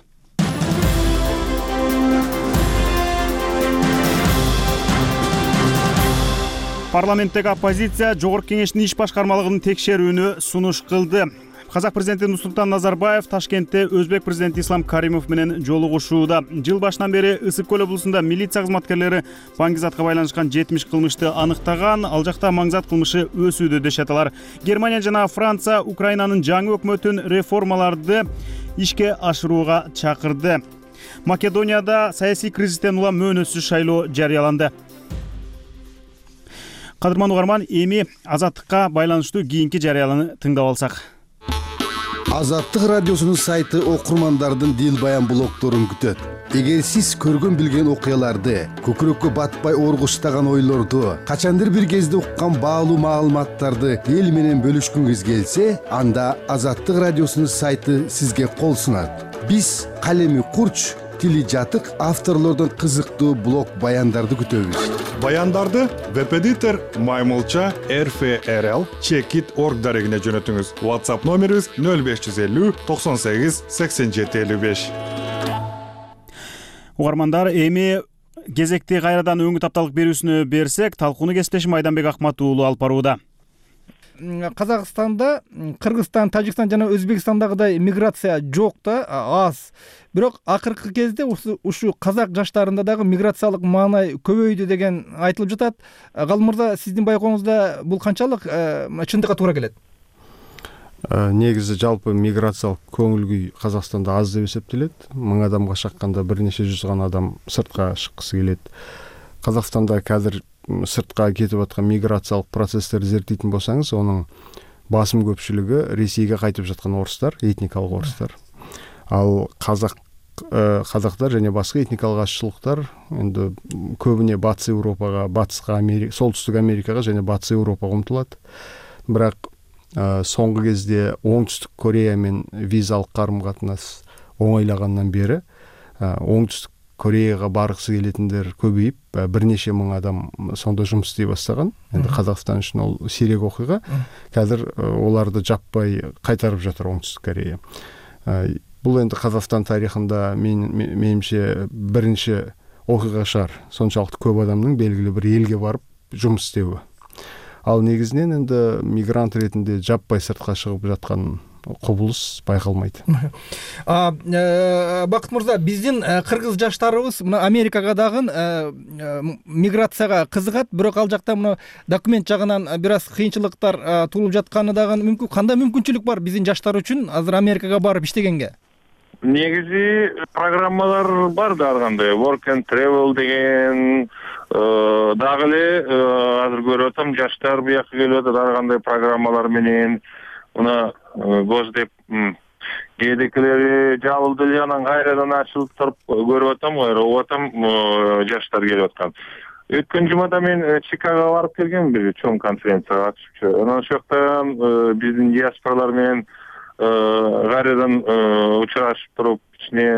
Парламенттеги оппозиция Жогорку Кеңештин иш башкармалыгынын текшерүүнү сунуш кылды. Казак президенти Нурсултан Назарбаев Ташкентте Өзбек президенти Ислам Каримов менен жолугушууда. Жыл башынан бери Ысык көл облусунда милиция кызматкерлери баңгизатка байланышкан 70 кылмышты аныктаган. Ал жакта маңзат кылмышы өсүүдө дешет алар. Германия жана Франция Украинанын жаңы өкмөтүн реформаларды ишке ашырууга чакырды. Македонияда саясий кризистен улам мөөнөтсүз шайлоо жарыяланды. Кадырман угарман, эми азаттыкка байланыштуу кийинки жарыяланы тыңдап алсак. Азаттык радиосунун сайты окурмандардын дил баян блогторун күтөт. Эгер сиз көргөн билген окуяларды, көкүрөккө батпай оргуштаган ойлорду, качандыр бир кезде уккан баалуу маалыматтарды эл менен бөлүшкүңүз келсе, анда Азаттык радиосунун сайты сизге кол сунат. Биз калеми курч, тили жатык авторлордон кызыктуу блог баяндарды күтөбүз. Баяндарды веб-эдитор Маймылча RFRL Checkit.org дарегине жөнөтүңүз. WhatsApp номерибиз 0550 98 87 55. Угармандар, эми кезекти кайрадан өңү тапталык берүүсүнө берсек, талкууну кесиптешим Айданбек Акмат уулу алып барууда. Казакстанда, Кыргызстан, Тажикстан жана Өзбекстандагыдай миграция жок да, аз. Бирок акыркы кезде ушу казак жаштарында дагы миграциялык маанай көбөйдү деген айтылып жатат. Галым мырза, сиздин байкооңузда бул канчалык чындыкка туура келет? Негизи жалпы миграциялык көңүл күй Казакстанда аз деп эсептелет. 1000 адамга шакканда бир нече жүз гана адам сыртка шыккысы келет. Казакстанда азыр сыртка кетип аткан миграциялык процесстерди зерттейтин болсаңыз, анын басым көпчүлүгү Ресейге кайтып жаткан орустар, этникалык орустар. Ал казактар жана башка этникалык азчылыктар эми көбүнө Батыс Европага, Батыска, Солтүстүк Америкага жана Батыс Европага умтулат. Бирок соңку кезде Оңтүстүк Корея менен визалык карым-катнаш оңойлагандан бери Оңтүстүк Кореяга баргысы келетиндер көбөйүп, бир нече миң адам сонда жумуш иштей баштаган. Эми Казакстан үчүн ол сирек окуйга. Азыр оларды жаппай кайтарып жатыр Оңтүстүк Корея. Бул энди Казакстан тарыхында менимче биринчи окуйга шаар. Сончалык көп адамдын белгилүү бир элге барып жумуш истеби. Ал негизинен энди мигрант ретинде жаппай сыртка чыгып жаткан кубулуш байкалмайт. Бакыт мырза, биздин кыргыз жаштарыбыз мына Америкага дагы миграцияга кызыгат, бирок ал жакта мына документ жагынан бир аз кыйынчылыктар туулуп жатканы дагы мүмкүн. Кандай мүмкүнчүлүк бар биздин жаштар үчүн азыр Америкага барып иштегенге? Негизи программалар бар да, ар кандай work and travel деген дагы эле азыр көрүп атам, жаштар буяка келип атат ар кандай программалар менен. Мына Госдеп кээдекилери жабылды эле, анан кайрадан ачылып туруп көрүп атам, угуп атам, жаштар келип аткан. Өткөн жумада мен Чикагого барып келгем, бир чоң конференцияга катышчу. Анан ошол жактан биздин диаспоралар менен кайрадан учурашып туруп, ичине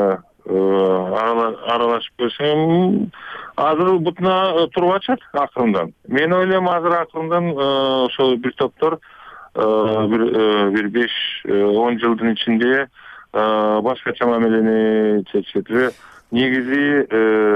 аралашып көрсөм, азыр бутуна туруп атышат акырындан. Мен ойлойм, азыр акырындан ошол бир топтор bir 5-10 жылдын ичинде башкача мамилени чечет. Негизи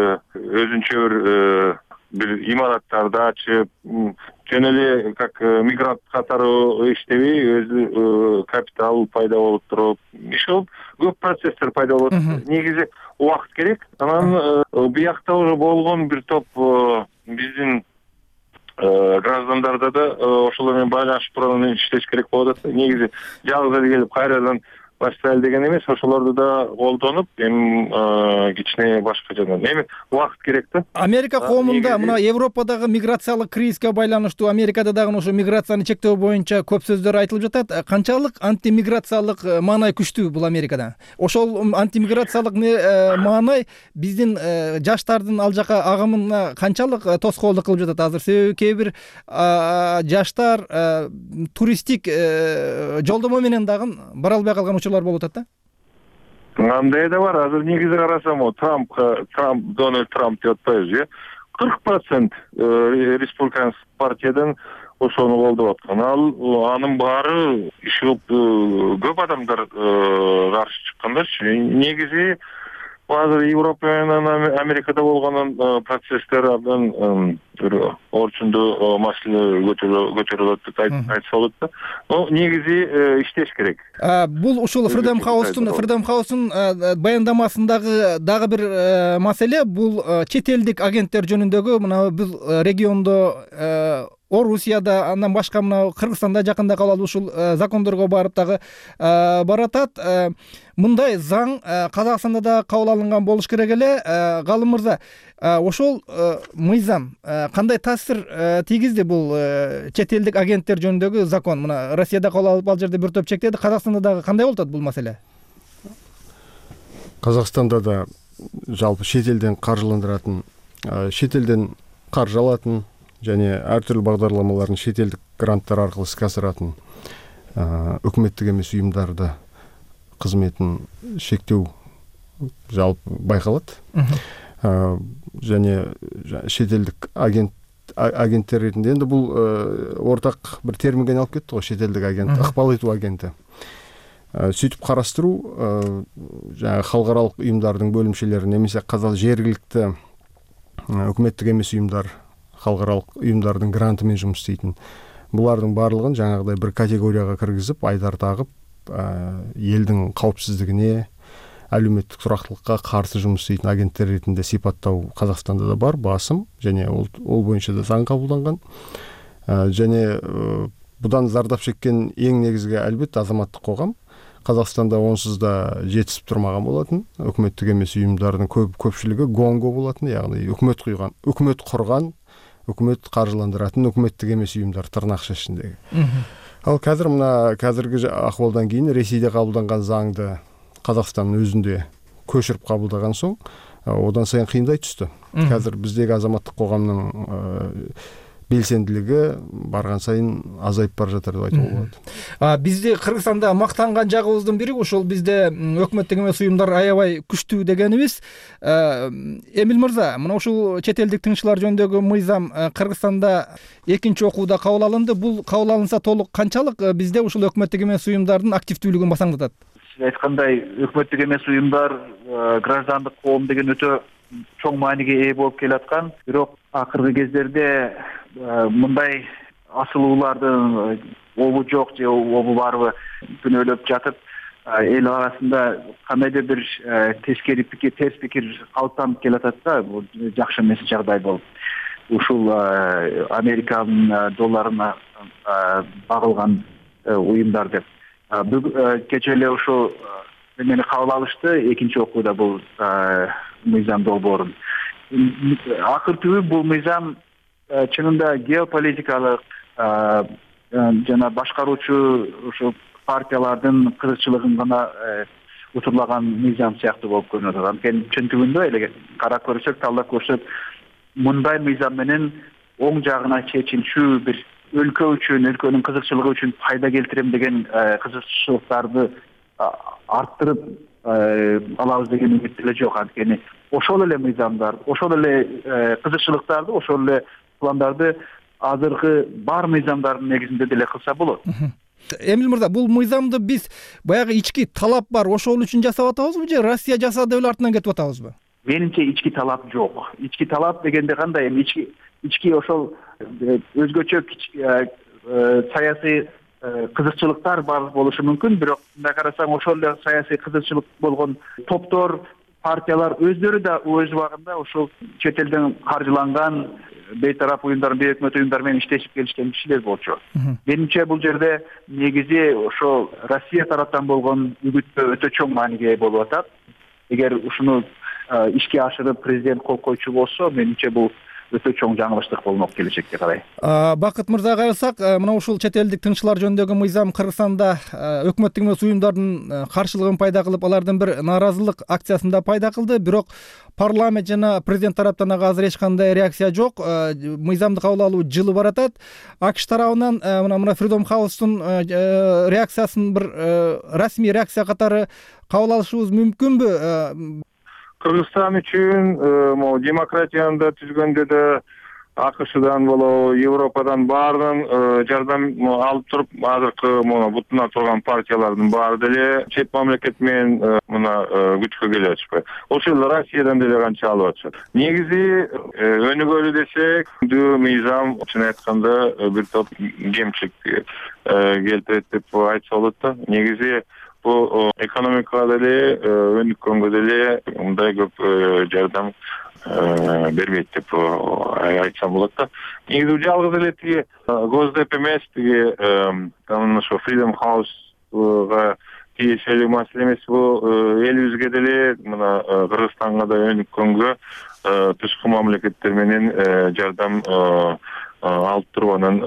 өзүнчө бир имараттарды ачып, жөн эле как мигрант катары иштебей, өзү капитал пайда болуп туруп, ошол көп процесстер пайда болот. Негизи убакыт керек. Анан биякта уже болгон бир топ биздин граждандарда да ошолор менен байланышып туруп иштеш керек болот. Негизи жалгыз эле келип кайрадан баштайлы деген эмес, ошолорду да колдонуп, эми кичине башкачадан. Эми убакыт керек да. Америка коомунда мына Европадагы миграциялык кризиске байланыштуу, Америкада дагы ошо миграцияны чектөө боюнча көп сөздөр айтылып жатат. Канчалык антимиграциялык маанай күчтүү бул Америкада? Ошол антимиграциялык маанай биздин жаштардын ал жака агымына канчалык тоскоолдук кылып жатат азыр? Себеби кээ бир жаштар туристтик жолдомо менен дагы бара албай калган болуп атат да? Андай да бар. Азыр негизи карасам, Дональд Трамп деп атпайбыз, 40% республиканский партиядан ошону колдоп аткан. Анын баары ишип көп адамдар каршы чыккандарчы. Негизи азыр Европа менен Америкада болгон процесстер абдан орчундуу маселе көтөрүлөт деп айтса болот да. Негизи иштеш керек. Бул ушул Freedom House'ун баяндамасындагы дагы бир маселе, бул чет элдик агенттер жөнүндөгү, мына бул региондо Орусияда, андан башка мына Кыргызстанда жакында калалы ушул закондорго барып дагы баратат. Мындай заң Казакстанда да кабыл алынган болуш керек эле. Галым мырза, ошол мыйзам кандай таасир тийгизди бул чет элдик агенттер жөнүндөгү закон? Мына Россияда кабыл алып ал жерде бир топ чектеди. Казакстанда дагы кандай болуп атат бул маселе? Казакстанда да жалпы чет элден каржыландыратын, чет элден каржы алатын және ар түрлүү багдарламаларын чет элдик гранттар аркылуу иске асыратын өкмөттүк эмес уюмдарда кызметін шектеу жалпы байкалат. Және шетелдик агенттер ретинде енді бұл ортақ бір терминге айналып кетті ғой, шетелдик агент, ыкпал этүү агенти. Сөйтіп караштыруу жаңағы халыкаралык уюмдардын бөлүмчөлөрү немесе жергиликтүү өкмөттүк эмес уюмдар, халыкаралык уюмдардын гранты менен жумуш иштейтин булардын баардыгын жаңагыдай бир категорияга киргизип, айдар тагып, элдин каупсиздигине, әлеуметтик турактылыкка каршы жумуш иштейтин агенттер ретинде сыйпаттоо Казакстанда да бар, басым, және ол боюнча да заң кабылданган. Және будан зардап чеккен эң негизги албетте азаматтык когам. Казакстанда онсуз да жетишип турмаган болотун. Өкмөттүк эмес уюмдардын көпчүлүгү гонго болотун, ягни өкмөт курган, өкмөт каржыландыратын өкмөттүк эмес уюмдар тырнак ішіндегі. Ал қазіргі ахвалдан кейін Ресейде кабылданган заңды Казакстандын өзүндө көчүрүп кабылдаган соң, одан сайын кыйындай түстү. Қазір биздеги азаматтык коомдун белсендилиги барган сайын азайып бара жатыр деп айтууга болот. Бизде Кыргызстанда мактанган жагыбыздын бири ошол бизде өкмөттүк эмес уюмдар аябай күчтүү дегенибиз. Эмил мырза, мына ушул чет элдик тыңчылар жөнүндөгү мыйзам Кыргызстанда экинчи окууда кабыл алынды. Бул кабыл алынса толук канчалык бизде ушул өкмөттүк эмес уюмдардын активдүүлүгүн басаңдатат? Сиз айткандай, өкмөттүк эмес уюмдар, граждандык коом деген өтө чоң мааниге ээ болуп келаткан. Бирок акыркы кездерде мындай асылуулардын обу жок же обу барбы күнөөлөп жатып, эл арасында кандайдыр бир тескери пикир, терс пикир калыптанып келатат да, бул жакшы эмес жагдай болуп. Ушул Американын долларына багылган уюмдар деп. Кечээ эле ошо мени кабыл алышты, экинчи окууда бул мыйзам долбоорун. Акыр түбү бул мыйзам чынында геополитикалык жана башкаруучу ошо партиялардын кызыкчылыгын гана утурлаган мыйзам сыяктуу болуп көрүнөт. Анткени чын түбүндө эле карап көрсөк, талдап көрсөк, мындай мыйзам менен оң жагына чечилчү бир өлкө үчүн, өлкөнүн кызыкчылыгы үчүн пайда келтирем деген кызыкчылыктарды арттырып алабыз деген үмүт деле жок. Анткени ошол эле мыйзамдар, ошол эле кызыкчылыктарды, ошол эле пландарды азыркы бар мыйзамдардын негизинде деле кылса болот. Эмил мырза, бул мыйзамды биз баягы ички талап бар, ошол үчүн жасап атабызбы же Россия жасады деп эле артынан кетип атабызбы? Менимче ички талап жок. Ички талап дегенде кандай? Эми ички ошол өзгөчө саясий кызыкчылыктар бар болушу мүмкүн, бирок мындай карасаң ошол эле саясий кызыкчылык болгон топтор, партиялар өздөрү да өз убагында ошол чет элден каржыланган бейтарап уюмдар, бейөкмөт уюмдар менен иштешип келишкен кишилер болчу. Менимче бул жерде негизи ошол Россия тараптан болгон үгүттөө өтө чоң мааниге ээ болуп атат. Эгер ушуну ишке ашырып президент кол койчу болсо, менимче бул өтө чоң жаңылыштык болмок келечекке карай. Бакыт мырза, кайрылсак, мына ушул чет элдик тыңчылар жөнүндөгү мыйзам Кыргызстанда өкмөттүк эмес уюмдардын каршылыгын пайда кылып, алардын бир нааразылык акциясын да пайда кылды. Бирок парламент жана президент тараптан ага азыр эч кандай реакция жок. Мыйзамды кабыл алуу жылы баратат. АКШ тарабынан мына Freedom House'тун реакциясын бир расмий реакция катары кабыл алышыбыз мүмкүнбү? Кыргызстан үчүн демократияны да түзгөндө да АКШдан болобу, Европадан баардын жардам алып туруп, азыркы бутуна турган партиялардын баары деле чет мамлекет менен мына күчкө келип атышпайбы. Ошол Россиядан деле канча алып атышат. Негизи өнүгөлү десек, мыйзам чын айтканда бир топ кемчилик келтирет деп айтса болот да. Негизи bu ekonomikada деле өнүккөнгө деле мындай көп жардам бербейт деп айтсам болот да. Негизи жалгыз эле тиги Госдеп эмес, тиги ошо Freedom House'га тиешелүү маселе эмес, бул элибизге деле мына Кыргызстанга да өнүккөнгө тышкы мамлекеттер менен жардам алып туруп анан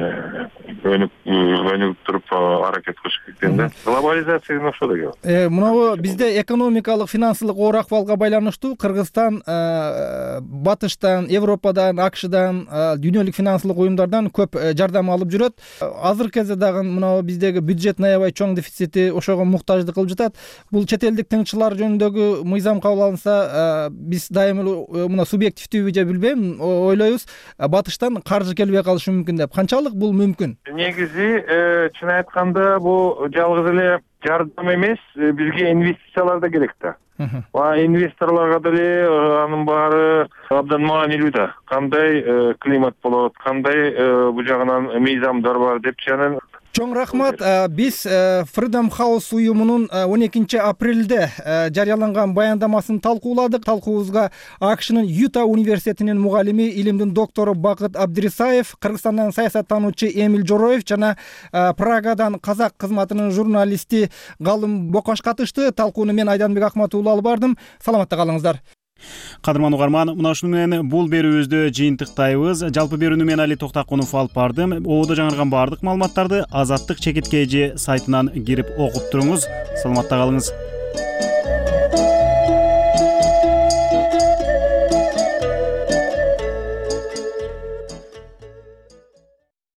өнүгүп туруп аракет кылыш керек да. Глобализация ошол да. Мына бизде экономикалык, финансылык оор акыбалга байланыштуу Кыргызстан батыштан, Европадан, АКШдан, дүйнөлүк финансылык уюмдардан көп жардам алып жүрөт. Азыркы кезде дагы мына биздеги бюджеттин аябай чоң дефицити ошого муктаждык кылып жатат. Бул чет элдик тыңчылар жөнүндөгү мыйзам кабыл алынса, биз дайым эле мына субъективдүүбү же билбейм, ойлойбуз, батыштан каржы келбей калышы мүмкүн деп. Канчалык бул мүмкүн? негизи чын айтканда бул жалгыз эле жардам эмес, бизге инвестициялар да керек да. Инвесторлорго деле анын баары абдан маанилүү да. Кандай климат болот, кандай бул жагынан мыйзамдар бар депчи анан. Чоң рахмат. Биз Freedom House уюмунун 12 апрелде жарыяланган баяндамасын талкууладык. Талкуубузга АКШнын Юта университетинин мугалими, илимдин доктору Бакыт Абдирисаев, Кыргызстандан саясаттануучу Эмил Жороев жана Прагадан казак кызматынын журналисти Галым Бокаш катышты. Талкууну мен Айданбек Акматуулу алып бардым. Саламатта калыңыздар. Кадырман угарман, мына ушуну менен бул берүүбүздү жыйынтыктайбыз. Жалпы берүүнү мен Али Токтакунов алып бардым. Ободо жаңырган баардык маалыматтарды Азаттык чекиткейжи сайтынан кирип окуп туруңуз. Саламатта калыңыз.